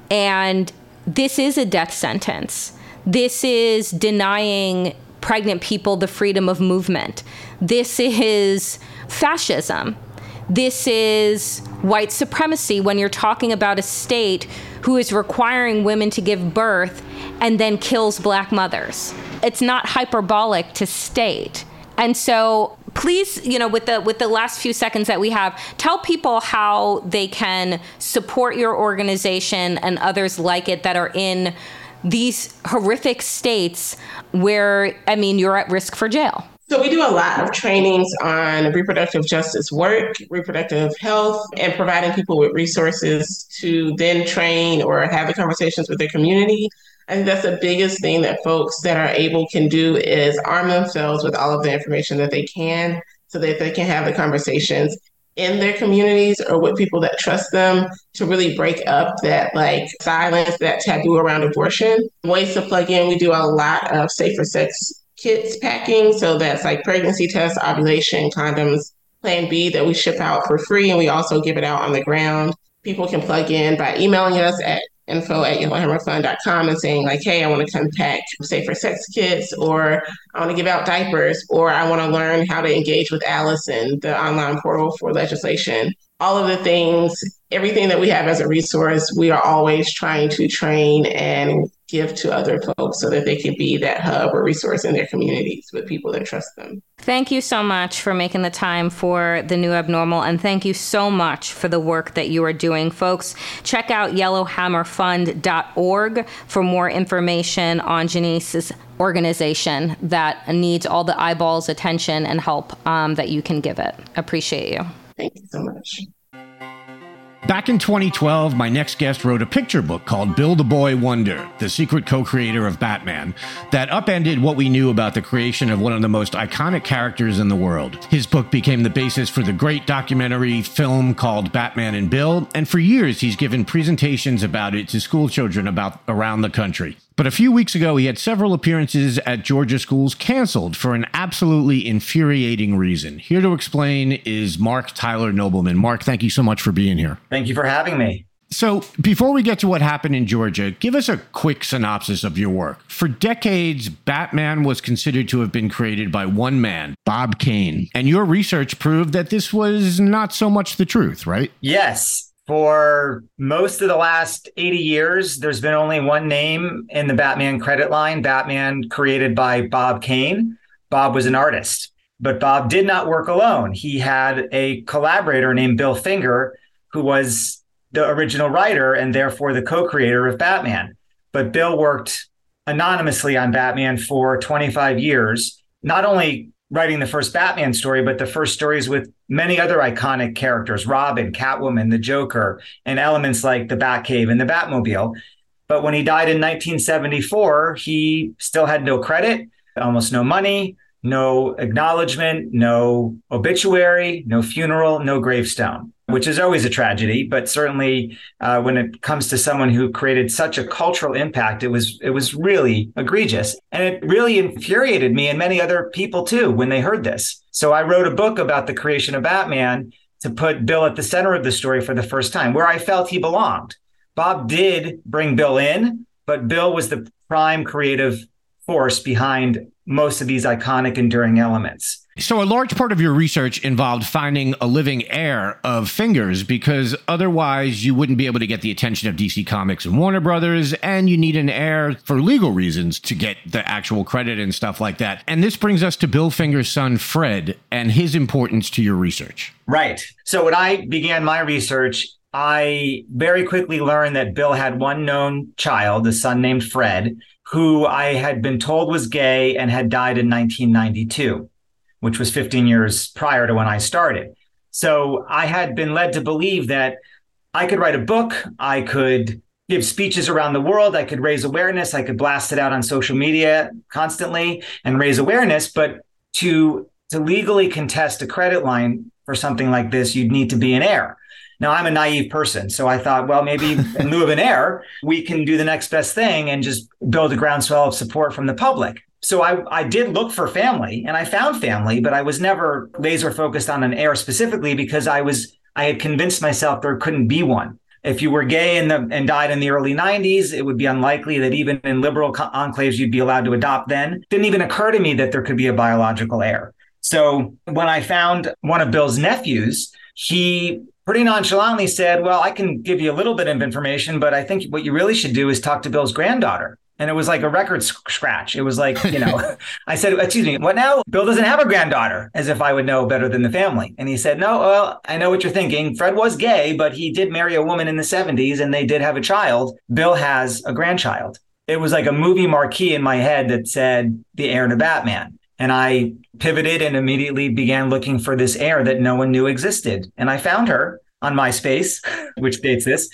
And this is a death sentence. This is denying pregnant people the freedom of movement. This is fascism. This is white supremacy when you're talking about a state who is requiring women to give birth and then kills Black mothers. It's not hyperbolic to state. And so please, you know, with the with the last few seconds that we have, tell people how they can support your organization and others like it that are in these horrific states where, I mean, you're at risk for jail. So we do a lot of trainings on reproductive justice work, reproductive health, and providing people with resources to then train or have the conversations with their community. I think that's the biggest thing that folks that are able can do is arm themselves with all of the information that they can so that they can have the conversations in their communities or with people that trust them to really break up that like silence, that taboo around abortion. Ways to plug in, we do a lot of safer sex kits packing. So that's like pregnancy tests, ovulation, condoms, Plan B that we ship out for free. And we also give it out on the ground. People can plug in by emailing us at info at yellow hammer fund dot com and saying like, hey, I want to come pack safer sex kits, or I want to give out diapers, or I want to learn how to engage with Allison, the online portal for legislation. All of the things, everything that we have as a resource, we are always trying to train and give to other folks so that they can be that hub or resource in their communities with people that trust them. Thank you so much for making the time for The New Abnormal, and thank you so much for the work that you are doing. Folks, check out yellow hammer fund dot org for more information on Janice's organization that needs all the eyeballs, attention, and help um, that you can give it. Appreciate you. Thank you so much. Back in twenty twelve, my next guest wrote a picture book called Bill the Boy Wonder, the secret co-creator of Batman, that upended what we knew about the creation of one of the most iconic characters in the world. His book became the basis for the great documentary film called Batman and Bill, and for years he's given presentations about it to school children about around the country. But a few weeks ago, he had several appearances at Georgia schools canceled for an absolutely infuriating reason. Here to explain is Mark Tyler Nobleman. Mark, thank you so much for being here. Thank you for having me. So before we get to what happened in Georgia, give us a quick synopsis of your work. For decades, Batman was considered to have been created by one man, Bob Kane. And your research proved that this was not so much the truth, right? Yes. For most of the last eighty years, there's been only one name in the Batman credit line, Batman created by Bob Kane. Bob was an artist, but Bob did not work alone. He had a collaborator named Bill Finger, who was the original writer and therefore the co-creator of Batman. But Bill worked anonymously on Batman for twenty-five years, not only writing the first Batman story, but the first stories with many other iconic characters, Robin, Catwoman, the Joker, and elements like the Batcave and the Batmobile. But when he died in nineteen seventy-four, he still had no credit, almost no money, no acknowledgement, no obituary, no funeral, no gravestone, which is always a tragedy. But certainly uh, when it comes to someone who created such a cultural impact, it was it was really egregious. And it really infuriated me and many other people, too, when they heard this. So I wrote a book about the creation of Batman to put Bill at the center of the story for the first time, where I felt he belonged. Bob did bring Bill in, but Bill was the prime creative force behind most of these iconic, enduring elements. So a large part of your research involved finding a living heir of Fingers, because otherwise you wouldn't be able to get the attention of D C Comics and Warner Brothers, and you need an heir for legal reasons to get the actual credit and stuff like that. And this brings us to Bill Finger's son, Fred, and his importance to your research. Right. So when I began my research, I very quickly learned that Bill had one known child, a son named Fred, who I had been told was gay and had died in nineteen ninety-two. Which was fifteen years prior to when I started. So I had been led to believe that I could write a book, I could give speeches around the world, I could raise awareness, I could blast it out on social media constantly and raise awareness. But to, to legally contest a credit line for something like this, you'd need to be an heir. Now, I'm a naive person, so I thought, well, maybe in lieu of an heir, we can do the next best thing and just build a groundswell of support from the public. So I, I did look for family, and I found family, but I was never laser focused on an heir specifically because I was I had convinced myself there couldn't be one. If you were gay in the, and died in the early nineties, it would be unlikely that even in liberal enclaves you'd be allowed to adopt then. It didn't even occur to me that there could be a biological heir. So when I found one of Bill's nephews, he pretty nonchalantly said, well, I can give you a little bit of information, but I think what you really should do is talk to Bill's granddaughter. And it was like a record scratch. It was like, you know, I said, excuse me, what now? Bill doesn't have a granddaughter, as if I would know better than the family. And he said, no, well, I know what you're thinking. Fred was gay, but he did marry a woman in the seventies and they did have a child. Bill has a grandchild. It was like a movie marquee in my head that said the heir to Batman. And I pivoted and immediately began looking for this heir that no one knew existed. And I found her on MySpace, which dates this.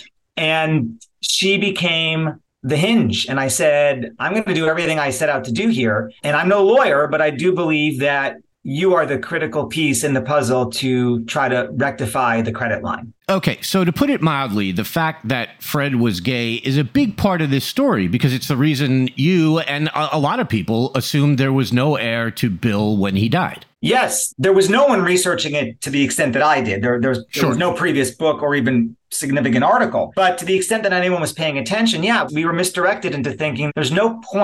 And she became the hinge. And I said, I'm going to do everything I set out to do here. And I'm no lawyer, but I do believe that you are the critical piece in the puzzle to try to rectify the credit line. Okay, so to put it mildly, the fact that Fred was gay is a big part of this story because it's the reason you and a, a lot of people assumed there was no heir to Bill when he died. Yes, there was no one researching it to the extent that I did. There, there, was, sure. there was no previous book or even significant article. But to the extent that anyone was paying attention, yeah, we were misdirected into thinking there's no point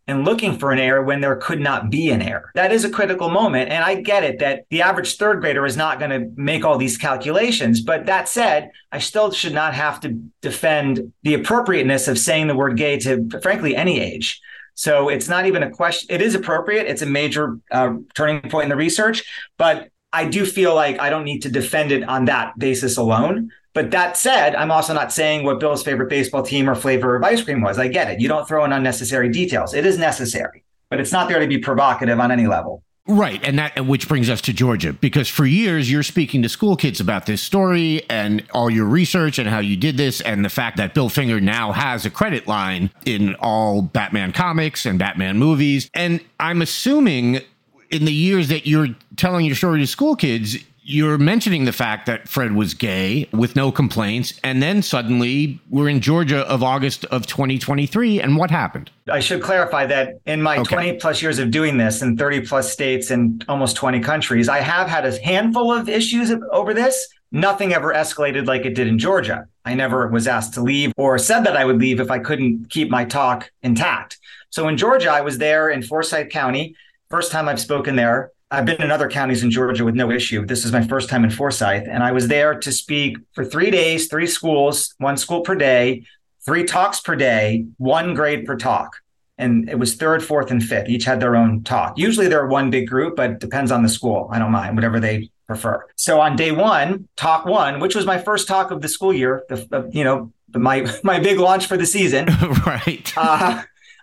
and looking for an error when there could not be an error. That is a critical moment. And I get it that the average third grader is not going to make all these calculations. But that said, I still should not have to defend the appropriateness of saying the word gay to, frankly, any age. So it's not even a question. It is appropriate. It's a major uh, turning point in the research. But I do feel like I don't need to defend it on that basis alone. But that said, I'm also not saying what Bill's favorite baseball team or flavor of ice cream was. I get it. You don't throw in unnecessary details. It is necessary, but it's not there to be provocative on any level. Right. And that, which brings us to Georgia, because for years you're speaking to school kids about this story and all your research and how you did this, and the fact that Bill Finger now has a credit line in all Batman comics and Batman movies. And I'm assuming in the years that you're telling your story to school kids, you're mentioning the fact that Fred was gay with no complaints. And then suddenly we're in Georgia of August of twenty twenty-three. And what happened? I should clarify that in my okay. twenty plus years of doing this in thirty plus states and almost twenty countries, I have had a handful of issues over this. Nothing ever escalated like it did in Georgia. I never was asked to leave or said that I would leave if I couldn't keep my talk intact. So in Georgia, I was there in Forsyth County. First time I've spoken there. I've been in other counties in Georgia with no issue. This is my first time in Forsyth. And I was there to speak for three days, three schools, one school per day, three talks per day, one grade per talk. And it was third, fourth, and fifth. Each had their own talk. Usually they're one big group, but it depends on the school. I don't mind, whatever they prefer. So on day one, talk one, which was my first talk of the school year, the, uh, you know, my, my big launch for the season. Right. uh,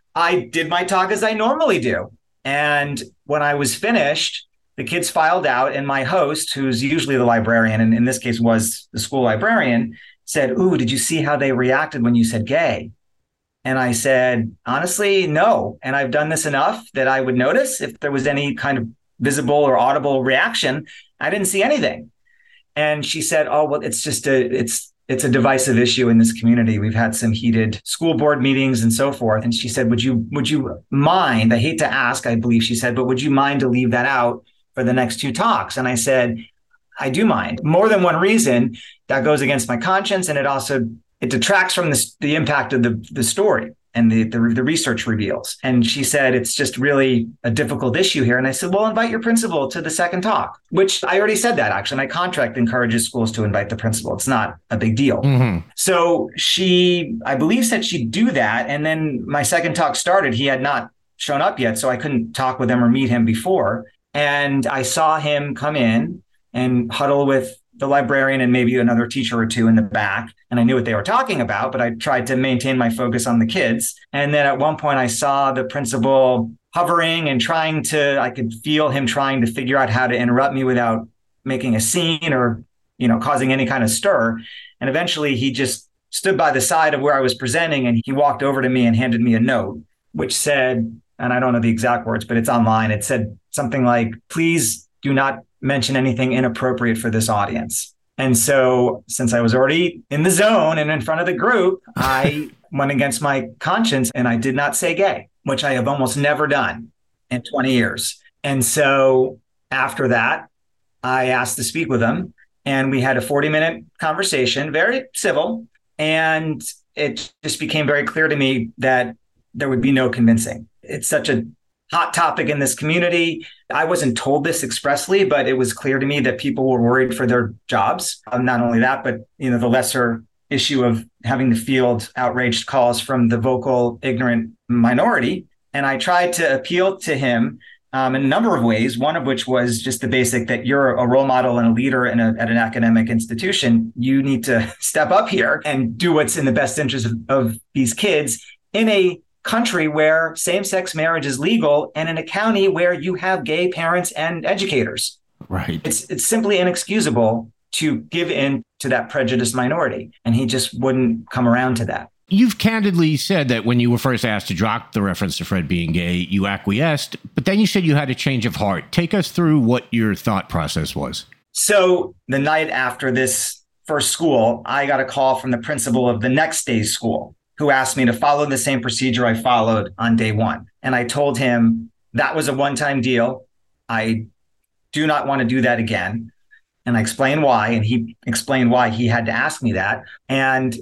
I did my talk as I normally do. And when I was finished, the kids filed out, and my host, who's usually the librarian, and in this case was the school librarian, said, "Ooh, did you see how they reacted when you said gay?" And I said, honestly, no. And I've done this enough that I would notice if there was any kind of visible or audible reaction. I didn't see anything. And she said, "Oh, well, it's just a, it's, it's a divisive issue in this community. We've had some heated school board meetings and so forth." And she said, would you, would you mind, I hate to ask, I believe she said, but would you mind to leave that out for the next two talks? And I said, I do mind. More than one reason. That goes against my conscience. And it also, it detracts from the, the impact of the, the story and the, the, the research reveals. And she said, it's just really a difficult issue here. And I said, well, invite your principal to the second talk, which I already said that actually. My contract encourages schools to invite the principal. It's not a big deal. Mm-hmm. So she, I believe, said she'd do that. And then my second talk started. He had not shown up yet, so I couldn't talk with him or meet him before. And I saw him come in and huddle with the librarian and maybe another teacher or two in the back. And I knew what they were talking about, but I tried to maintain my focus on the kids. And then at one point I saw the principal hovering and trying to, I could feel him trying to figure out how to interrupt me without making a scene or, you know, causing any kind of stir. And eventually he just stood by the side of where I was presenting, and he walked over to me and handed me a note, which said, and I don't know the exact words, but it's online. It said something like, "Please do not mention anything inappropriate for this audience." And so since I was already in the zone and in front of the group, I went against my conscience and I did not say gay, which I have almost never done in twenty years. And so after that, I asked to speak with him, and we had a forty minute conversation, very civil. And it just became very clear to me that there would be no convincing. It's such a hot topic in this community. I wasn't told this expressly, but it was clear to me that people were worried for their jobs. Um, not only that, but you know, the lesser issue of having to field outraged calls from the vocal, ignorant minority. And I tried to appeal to him um, in a number of ways, one of which was just the basic that you're a role model and a leader in a, at an academic institution. You need to step up here and do what's in the best interest of, of these kids in a country where same-sex marriage is legal and in a county where you have gay parents and educators. Right. It's it's simply inexcusable to give in to that prejudiced minority. And he just wouldn't come around to that. You've candidly said that when you were first asked to drop the reference to Fred being gay, you acquiesced, but then you said you had a change of heart. Take us through what your thought process was. So the night after this first school, I got a call from the principal of the next day's school, who asked me to follow the same procedure I followed on day one. And I told him that was a one-time deal. I do not want to do that again. And I explained why, and he explained why he had to ask me that. And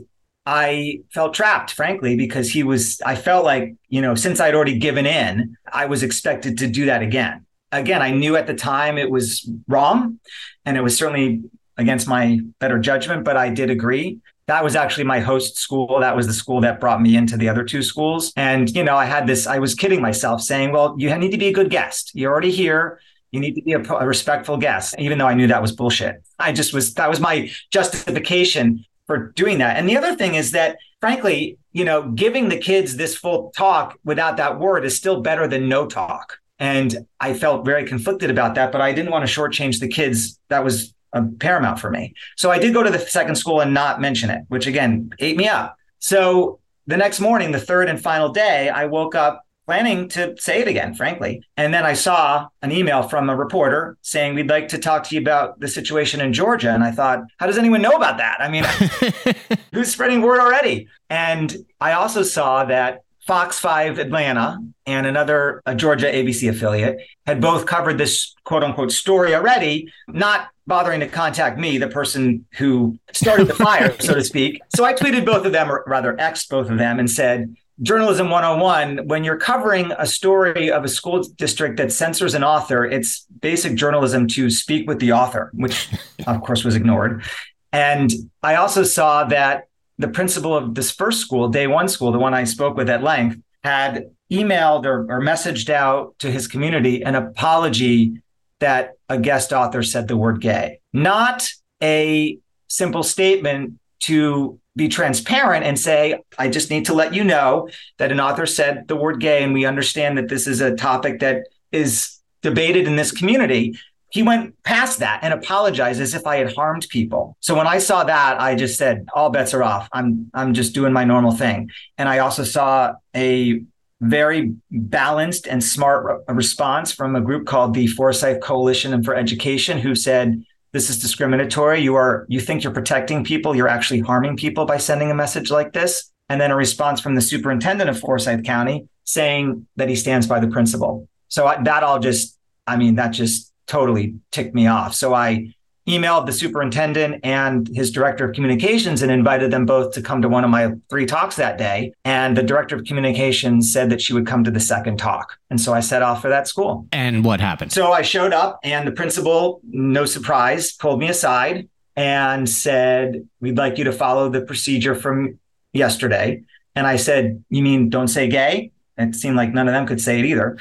I felt trapped, frankly, because he was, I felt like, you know, since I'd already given in, I was expected to do that again. Again, I knew at the time it was wrong, and it was certainly against my better judgment, but I did agree. That was actually my host school. That was the school that brought me into the other two schools. And, you know, I had this, I was kidding myself saying, well, you need to be a good guest. You're already here. You need to be a, a respectful guest, even though I knew that was bullshit. I just was, that was my justification for doing that. And the other thing is that, frankly, you know, giving the kids this full talk without that word is still better than no talk. And I felt very conflicted about that, but I didn't want to shortchange the kids. That was uh, paramount for me. So I did go to the second school and not mention it, which again, ate me up. So the next morning, the third and final day, I woke up planning to say it again, frankly. And then I saw an email from a reporter saying, we'd like to talk to you about the situation in Georgia. And I thought, how does anyone know about that? I mean, who's spreading word already? And I also saw that Fox five Atlanta and another a Georgia A B C affiliate had both covered this quote unquote story already, not bothering to contact me, the person who started the fire, so to speak. So I tweeted both of them, or rather X'd both of them, and said, Journalism one oh one, when you're covering a story of a school district that censors an author, it's basic journalism to speak with the author, which of course was ignored. And I also saw that the principal of this first school, day one school, the one I spoke with at length, had emailed or, or messaged out to his community an apology that a guest author said the word gay. Not a simple statement to be transparent and say, I just need to let you know that an author said the word gay, and we understand that this is a topic that is debated in this community. He went past that and apologized as if I had harmed people. So when I saw that, I just said, all bets are off. I'm I'm just doing my normal thing. And I also saw a very balanced and smart re- response from a group called the Forsyth Coalition and for Education, who said, this is discriminatory. You are you think you're protecting people. You're actually harming people by sending a message like this. And then a response from the superintendent of Forsyth County saying that he stands by the principal. So I, that all just, I mean, that just totally ticked me off. So I emailed the superintendent and his director of communications and invited them both to come to one of my three talks that day. And the director of communications said that she would come to the second talk. And so I set off for that school. And what happened? So I showed up, and the principal, no surprise, pulled me aside and said, we'd like you to follow the procedure from yesterday. And I said, you mean don't say gay? It seemed like none of them could say it either.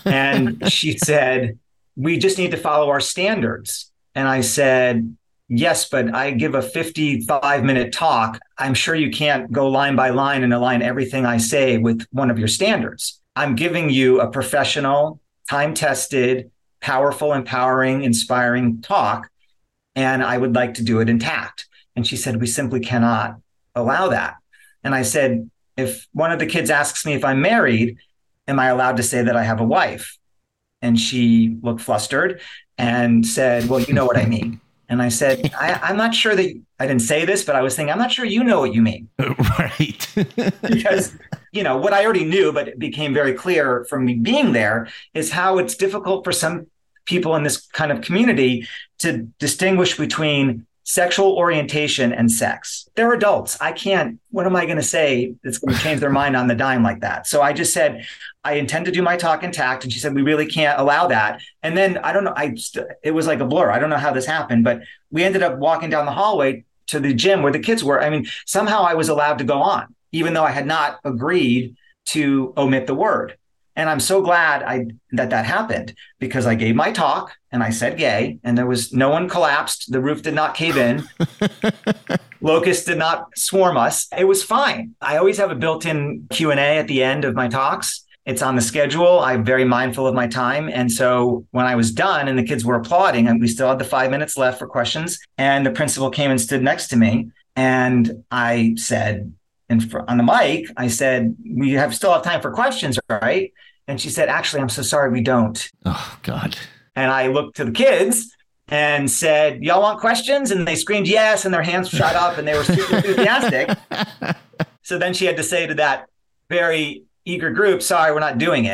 And she said, we just need to follow our standards. And I said, yes, but I give a fifty-five minute talk. I'm sure you can't go line by line and align everything I say with one of your standards. I'm giving you a professional, time-tested, powerful, empowering, inspiring talk, and I would like to do it intact. And she said, we simply cannot allow that. And I said, if one of the kids asks me if I'm married, am I allowed to say that I have a wife? And she looked flustered and said, well, you know what I mean. And I said, I, I'm not sure that I didn't say this, but I was thinking, I'm not sure you know what you mean. Right. Because, you know, what I already knew, but it became very clear from me being there, is how it's difficult for some people in this kind of community to distinguish between sexual orientation and sex. They're adults. I can't, what am I going to say that's going to change their mind on the dime like that? So I just said, I intend to do my talk intact. And she said, we really can't allow that. And then I don't know, I st- it was like a blur. I don't know how this happened, but we ended up walking down the hallway to the gym where the kids were. I mean, somehow I was allowed to go on, even though I had not agreed to omit the word. And I'm so glad I that that happened, because I gave my talk and I said gay, and there was no one collapsed. The roof did not cave in. Locusts did not swarm us. It was fine. I always have a built-in Q and A at the end of my talks. It's on the schedule. I'm very mindful of my time. And so when I was done and the kids were applauding, and we still had the five minutes left for questions, and the principal came and stood next to me, and I said, and on the mic, I said, we have still have time for questions, right? And she said, actually, I'm so sorry, we don't. Oh, God. And I looked to the kids and said, y'all want questions? And they screamed yes, and their hands shot up, and they were super enthusiastic. So then she had to say to that very eager group, sorry, we're not doing it.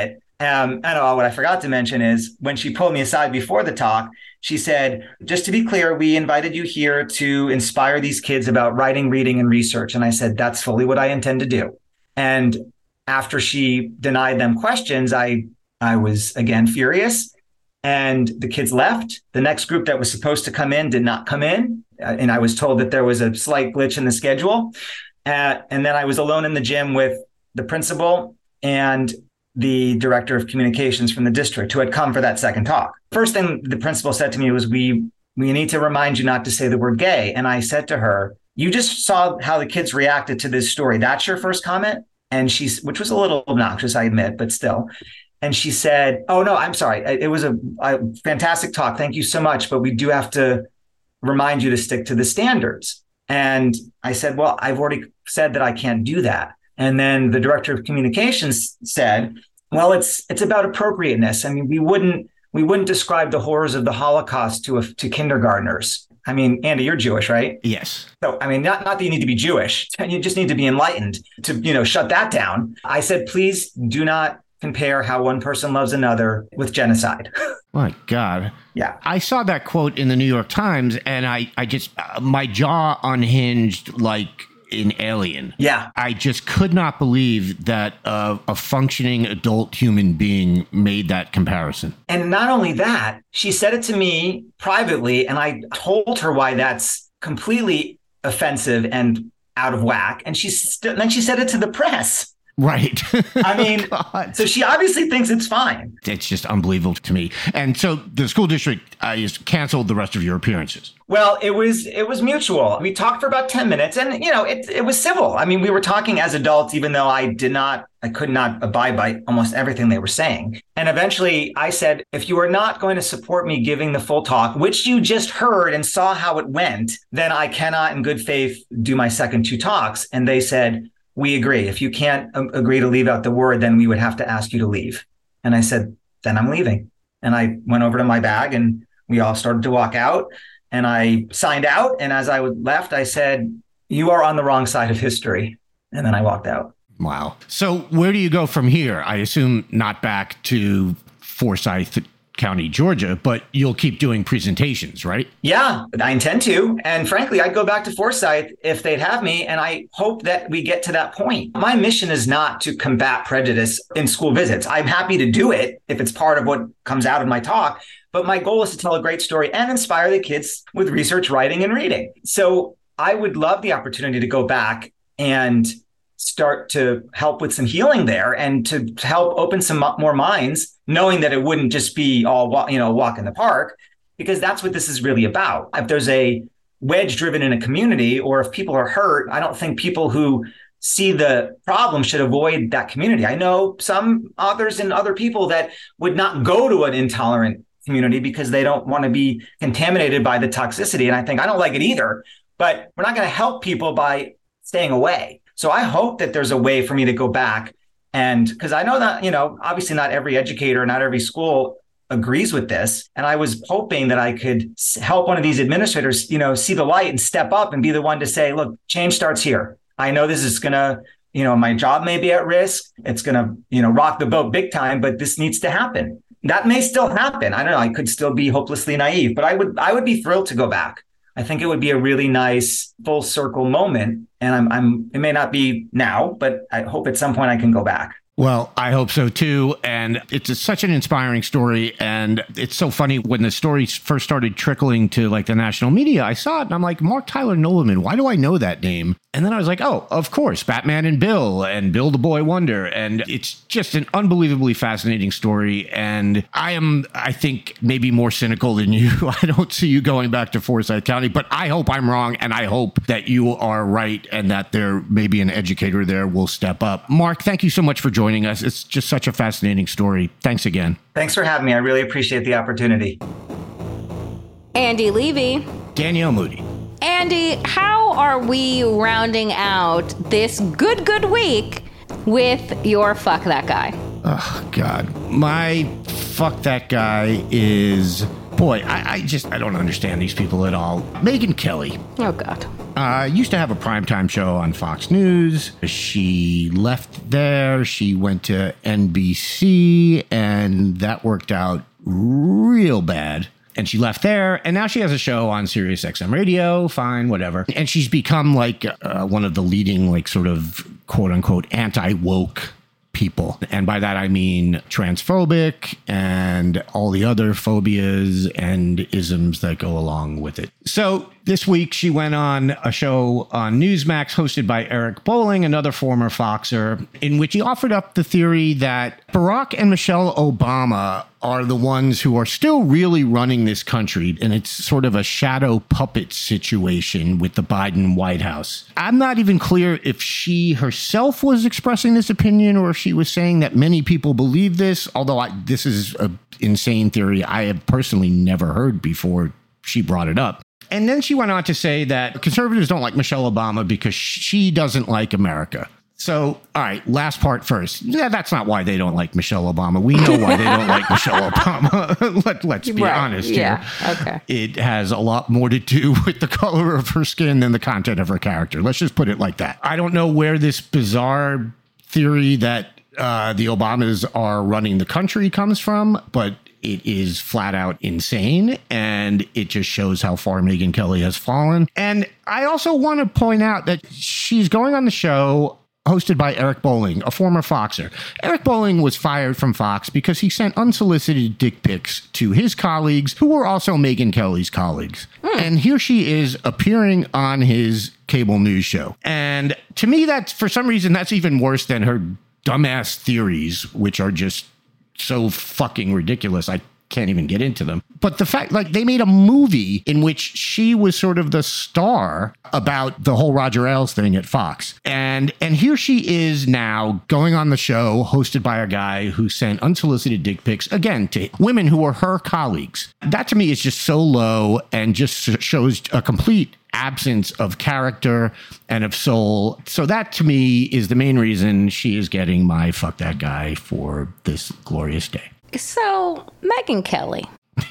Um, and oh, what I forgot to mention is when she pulled me aside before the talk, she said, just to be clear, we invited you here to inspire these kids about writing, reading, and research. And I said, that's fully what I intend to do. And after she denied them questions, I I was again furious. And the kids left. The next group that was supposed to come in did not come in. And I was told that there was a slight glitch in the schedule. Uh, and then I was alone in the gym with the principal and the director of communications from the district who had come for that second talk. First thing the principal said to me was, we we need to remind you not to say the word gay. And I said to her, you just saw how the kids reacted to this story. That's your first comment? And she's, which was a little obnoxious, I admit, but still. And she said, oh, no, I'm sorry. It was a, a fantastic talk. Thank you so much. But we do have to remind you to stick to the standards. And I said, well, I've already said that I can't do that. And then the director of communications said, well, it's it's about appropriateness. I mean, we wouldn't we wouldn't describe the horrors of the Holocaust to a, to kindergartners. I mean, Andy, you're Jewish, right? Yes. So, I mean, not, not that you need to be Jewish. You just need to be enlightened to, you know, shut that down. I said, please do not compare how one person loves another with genocide. My God. Yeah. I saw that quote in the New York Times and I, I just, uh, my jaw unhinged like an Alien. Yeah. I just could not believe that uh, a functioning adult human being made that comparison. And not only that, she said it to me privately, and I told her why that's completely offensive and out of whack. And she st- then she said it to the press. Right. I mean, God. So she obviously thinks it's fine. It's just unbelievable to me. And so the school district uh, is canceled the rest of your appearances. Well, it was it was mutual. We talked for about ten minutes and, you know, it it was civil. I mean, we were talking as adults, even though I did not, I could not abide by almost everything they were saying. And eventually I said, if you are not going to support me giving the full talk, which you just heard and saw how it went, then I cannot in good faith do my second two talks. And they said, we agree. If you can't um, agree to leave out the word, then we would have to ask you to leave. And I said, then I'm leaving. And I went over to my bag and we all started to walk out and I signed out. And as I left, I said, you are on the wrong side of history. And then I walked out. Wow. So where do you go from here? I assume not back to Forsyth County, Georgia, but you'll keep doing presentations, right? Yeah, I intend to. And frankly, I'd go back to Forsyth if they'd have me. And I hope that we get to that point. My mission is not to combat prejudice in school visits. I'm happy to do it if it's part of what comes out of my talk. But my goal is to tell a great story and inspire the kids with research, writing, and reading. So I would love the opportunity to go back and start to help with some healing there and to help open some more minds, knowing that it wouldn't just be all, you know, walk in the park, because that's what this is really about. If there's a wedge driven in a community or if people are hurt, I don't think people who see the problem should avoid that community. I know some authors and other people that would not go to an intolerant community because they don't want to be contaminated by the toxicity. And I think I don't like it either, but we're not going to help people by staying away. So I hope that there's a way for me to go back and because I know that, you know, obviously not every educator, not every school agrees with this. And I was hoping that I could help one of these administrators, you know, see the light and step up and be the one to say, look, change starts here. I know this is going to, you know, my job may be at risk. It's going to, you know, rock the boat big time, but this needs to happen. That may still happen. I don't know. I could still be hopelessly naive, but I would I would be thrilled to go back. I think it would be a really nice full circle moment. And I'm, I'm, it may not be now, but I hope at some point I can go back. Well, I hope so, too. And it's a, such an inspiring story. And it's so funny when the story first started trickling to like the national media, I saw it and I'm like, Mark Tyler Nolan, why do I know that name? And then I was like, oh, of course, Batman and Bill and Bill the Boy Wonder. And it's just an unbelievably fascinating story. And I am, I think, maybe more cynical than you. I don't see you going back to Forsyth County, but I hope I'm wrong. And I hope that you are right and that there maybe an educator there will step up. Mark, thank you so much for joining us. It's just such a fascinating story. Thanks again. Thanks for having me. I really appreciate the opportunity. Andy Levy. Danielle Moody. Andy, how are we rounding out this good, good week with your fuck that guy? Oh, God. My fuck that guy is boy, I, I just, I don't understand these people at all. Megyn Kelly. Oh, God. Uh, used to have a primetime show on Fox News. She left there. She went to N B C, and that worked out real bad. And she left there, and now she has a show on Sirius X M Radio. Fine, whatever. And she's become like uh, one of the leading, like, sort of quote-unquote anti-woke people. And by that, I mean transphobic and all the other phobias and isms that go along with it. So this week, she went on a show on Newsmax hosted by Eric Bolling, another former Foxer, in which he offered up the theory that Barack and Michelle Obama are the ones who are still really running this country, and it's sort of a shadow puppet situation with the Biden White House. I'm not even clear if she herself was expressing this opinion or if she was saying that many people believe this, although I, this is an insane theory I have personally never heard before she brought it up. And then she went on to say that conservatives don't like Michelle Obama because she doesn't like America. So, all right, last part first. Yeah, that's not why they don't like Michelle Obama. We know why they don't like Michelle Obama. Let, let's be right. honest yeah. here. Okay. It has a lot more to do with the color of her skin than the content of her character. Let's just put it like that. I don't know where this bizarre theory that uh, the Obamas are running the country comes from, but it is flat out insane, and it just shows how far Megyn Kelly has fallen. And I also want to point out that she's going on the show hosted by Eric Bolling, a former Foxer. Eric Bolling was fired from Fox because he sent unsolicited dick pics to his colleagues, who were also Megyn Kelly's colleagues. Mm. And here she is appearing on his cable news show. And to me, that's, for some reason, that's even worse than her dumbass theories, which are just so fucking ridiculous. I can't even get into them. But the fact, like, they made a movie in which she was sort of the star about the whole Roger Ailes thing at Fox. And and here she is now going on the show hosted by a guy who sent unsolicited dick pics, again, to women who were her colleagues. That to me is just so low and just shows a complete absence of character and of soul. So that to me is the main reason she is getting my fuck that guy for this glorious day. So, Megyn Kelly.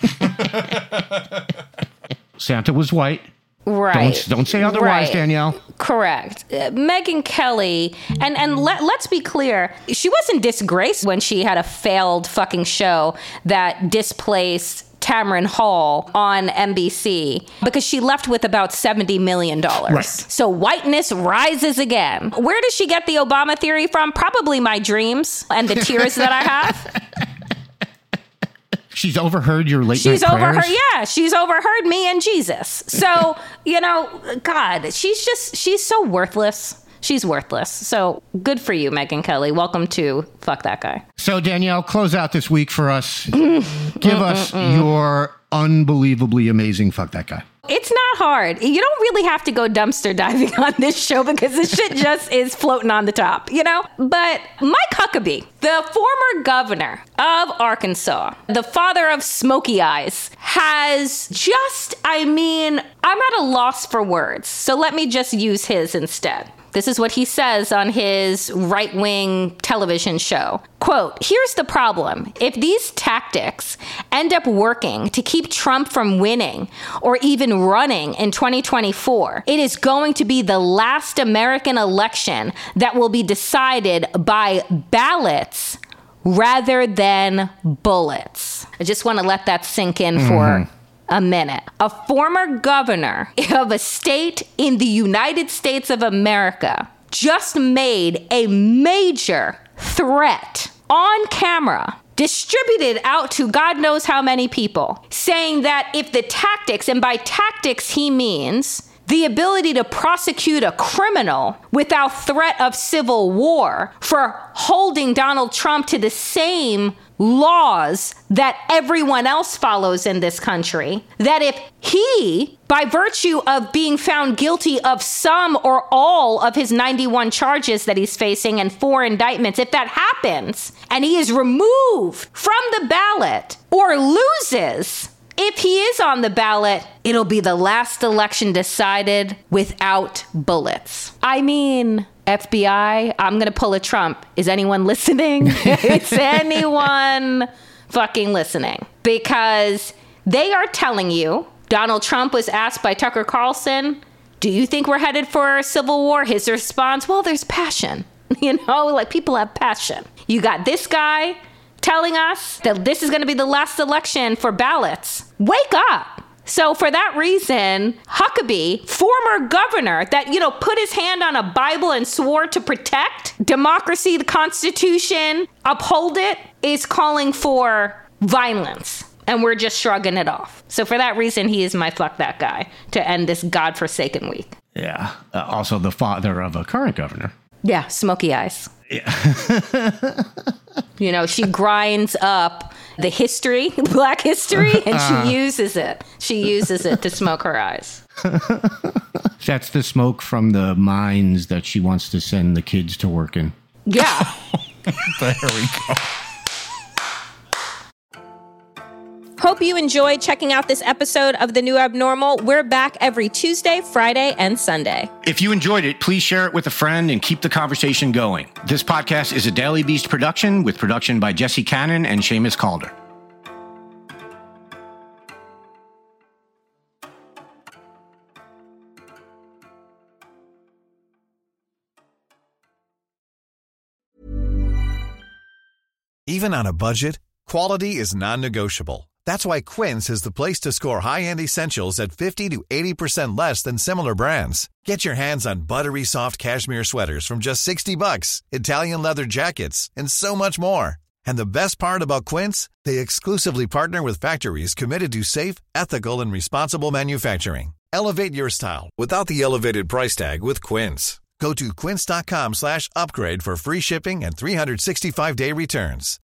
Santa was white. Right. Don't, don't say otherwise, right. Danielle. Correct. Uh, Megyn Kelly, and, and let, let's be clear, she wasn't disgraced when she had a failed fucking show that displaced Tamron Hall on N B C because she left with about seventy million dollars. Right. So whiteness rises again. Where does she get the Obama theory from? Probably my dreams and the tears that I have. She's overheard your late She's night overheard, prayers? yeah. She's overheard me and Jesus. So, you know, God, she's just, she's so worthless. She's worthless. So good for you, Megyn Kelly. Welcome to Fuck That Guy. So, Danielle, close out this week for us. Give us your unbelievably amazing Fuck That Guy. It's not hard. You don't really have to go dumpster diving on this show because this shit just is floating on the top, you know? But Mike Huckabee, the former governor of Arkansas, the father of Smokey Eyes, has just, I mean, I'm at a loss for words. So let me just use his instead. This is what he says on his right-wing television show. Quote, here's the problem. If these tactics end up working to keep Trump from winning or even running in twenty twenty-four, it is going to be the last American election that will be decided by ballots rather than bullets. I just want to let that sink in mm-hmm. for a minute. A former governor of a state in the United States of America just made a major threat on camera, distributed out to God knows how many people, saying that if the tactics, and by tactics he means the ability to prosecute a criminal without threat of civil war for holding Donald Trump to the same laws that everyone else follows in this country, that if he, by virtue of being found guilty of some or all of his ninety-one charges that he's facing and four indictments, if that happens and he is removed from the ballot or loses, if he is on the ballot, it'll be the last election decided without bullets. I mean, F B I, I'm going to pull a Trump. Is anyone listening? Is anyone fucking listening? Because They are telling you, Donald Trump was asked by Tucker Carlson, do you think we're headed for a civil war? His response, well, there's passion. You know, like people have passion. You got this guy telling us that this is going to be the last election for ballots. Wake up. So for that reason, Huckabee, former governor that, you know, put his hand on a Bible and swore to protect democracy, the Constitution, uphold it, is calling for violence. And we're just shrugging it off. So for that reason, he is my fuck that guy to end this godforsaken week. Yeah. Uh, also the father of a current governor. Yeah, smoky eyes. Yeah. You know, she grinds up the history, black history, and she uh, uses it. She uses it to smoke her eyes. That's the smoke from the mines that she wants to send the kids to work in. Yeah. There we go. Hope you enjoyed checking out this episode of The New Abnormal. We're back every Tuesday, Friday, and Sunday. If you enjoyed it, please share it with a friend and keep the conversation going. This podcast is a Daily Beast production with production by Jesse Cannon and Seamus Calder. Even on a budget, quality is non-negotiable. That's why Quince is the place to score high-end essentials at fifty to eighty percent less than similar brands. Get your hands on buttery soft cashmere sweaters from just sixty bucks, Italian leather jackets, and so much more. And the best part about Quince, they exclusively partner with factories committed to safe, ethical, and responsible manufacturing. Elevate your style without the elevated price tag with Quince. Go to quince.com slash upgrade for free shipping and three sixty-five day returns.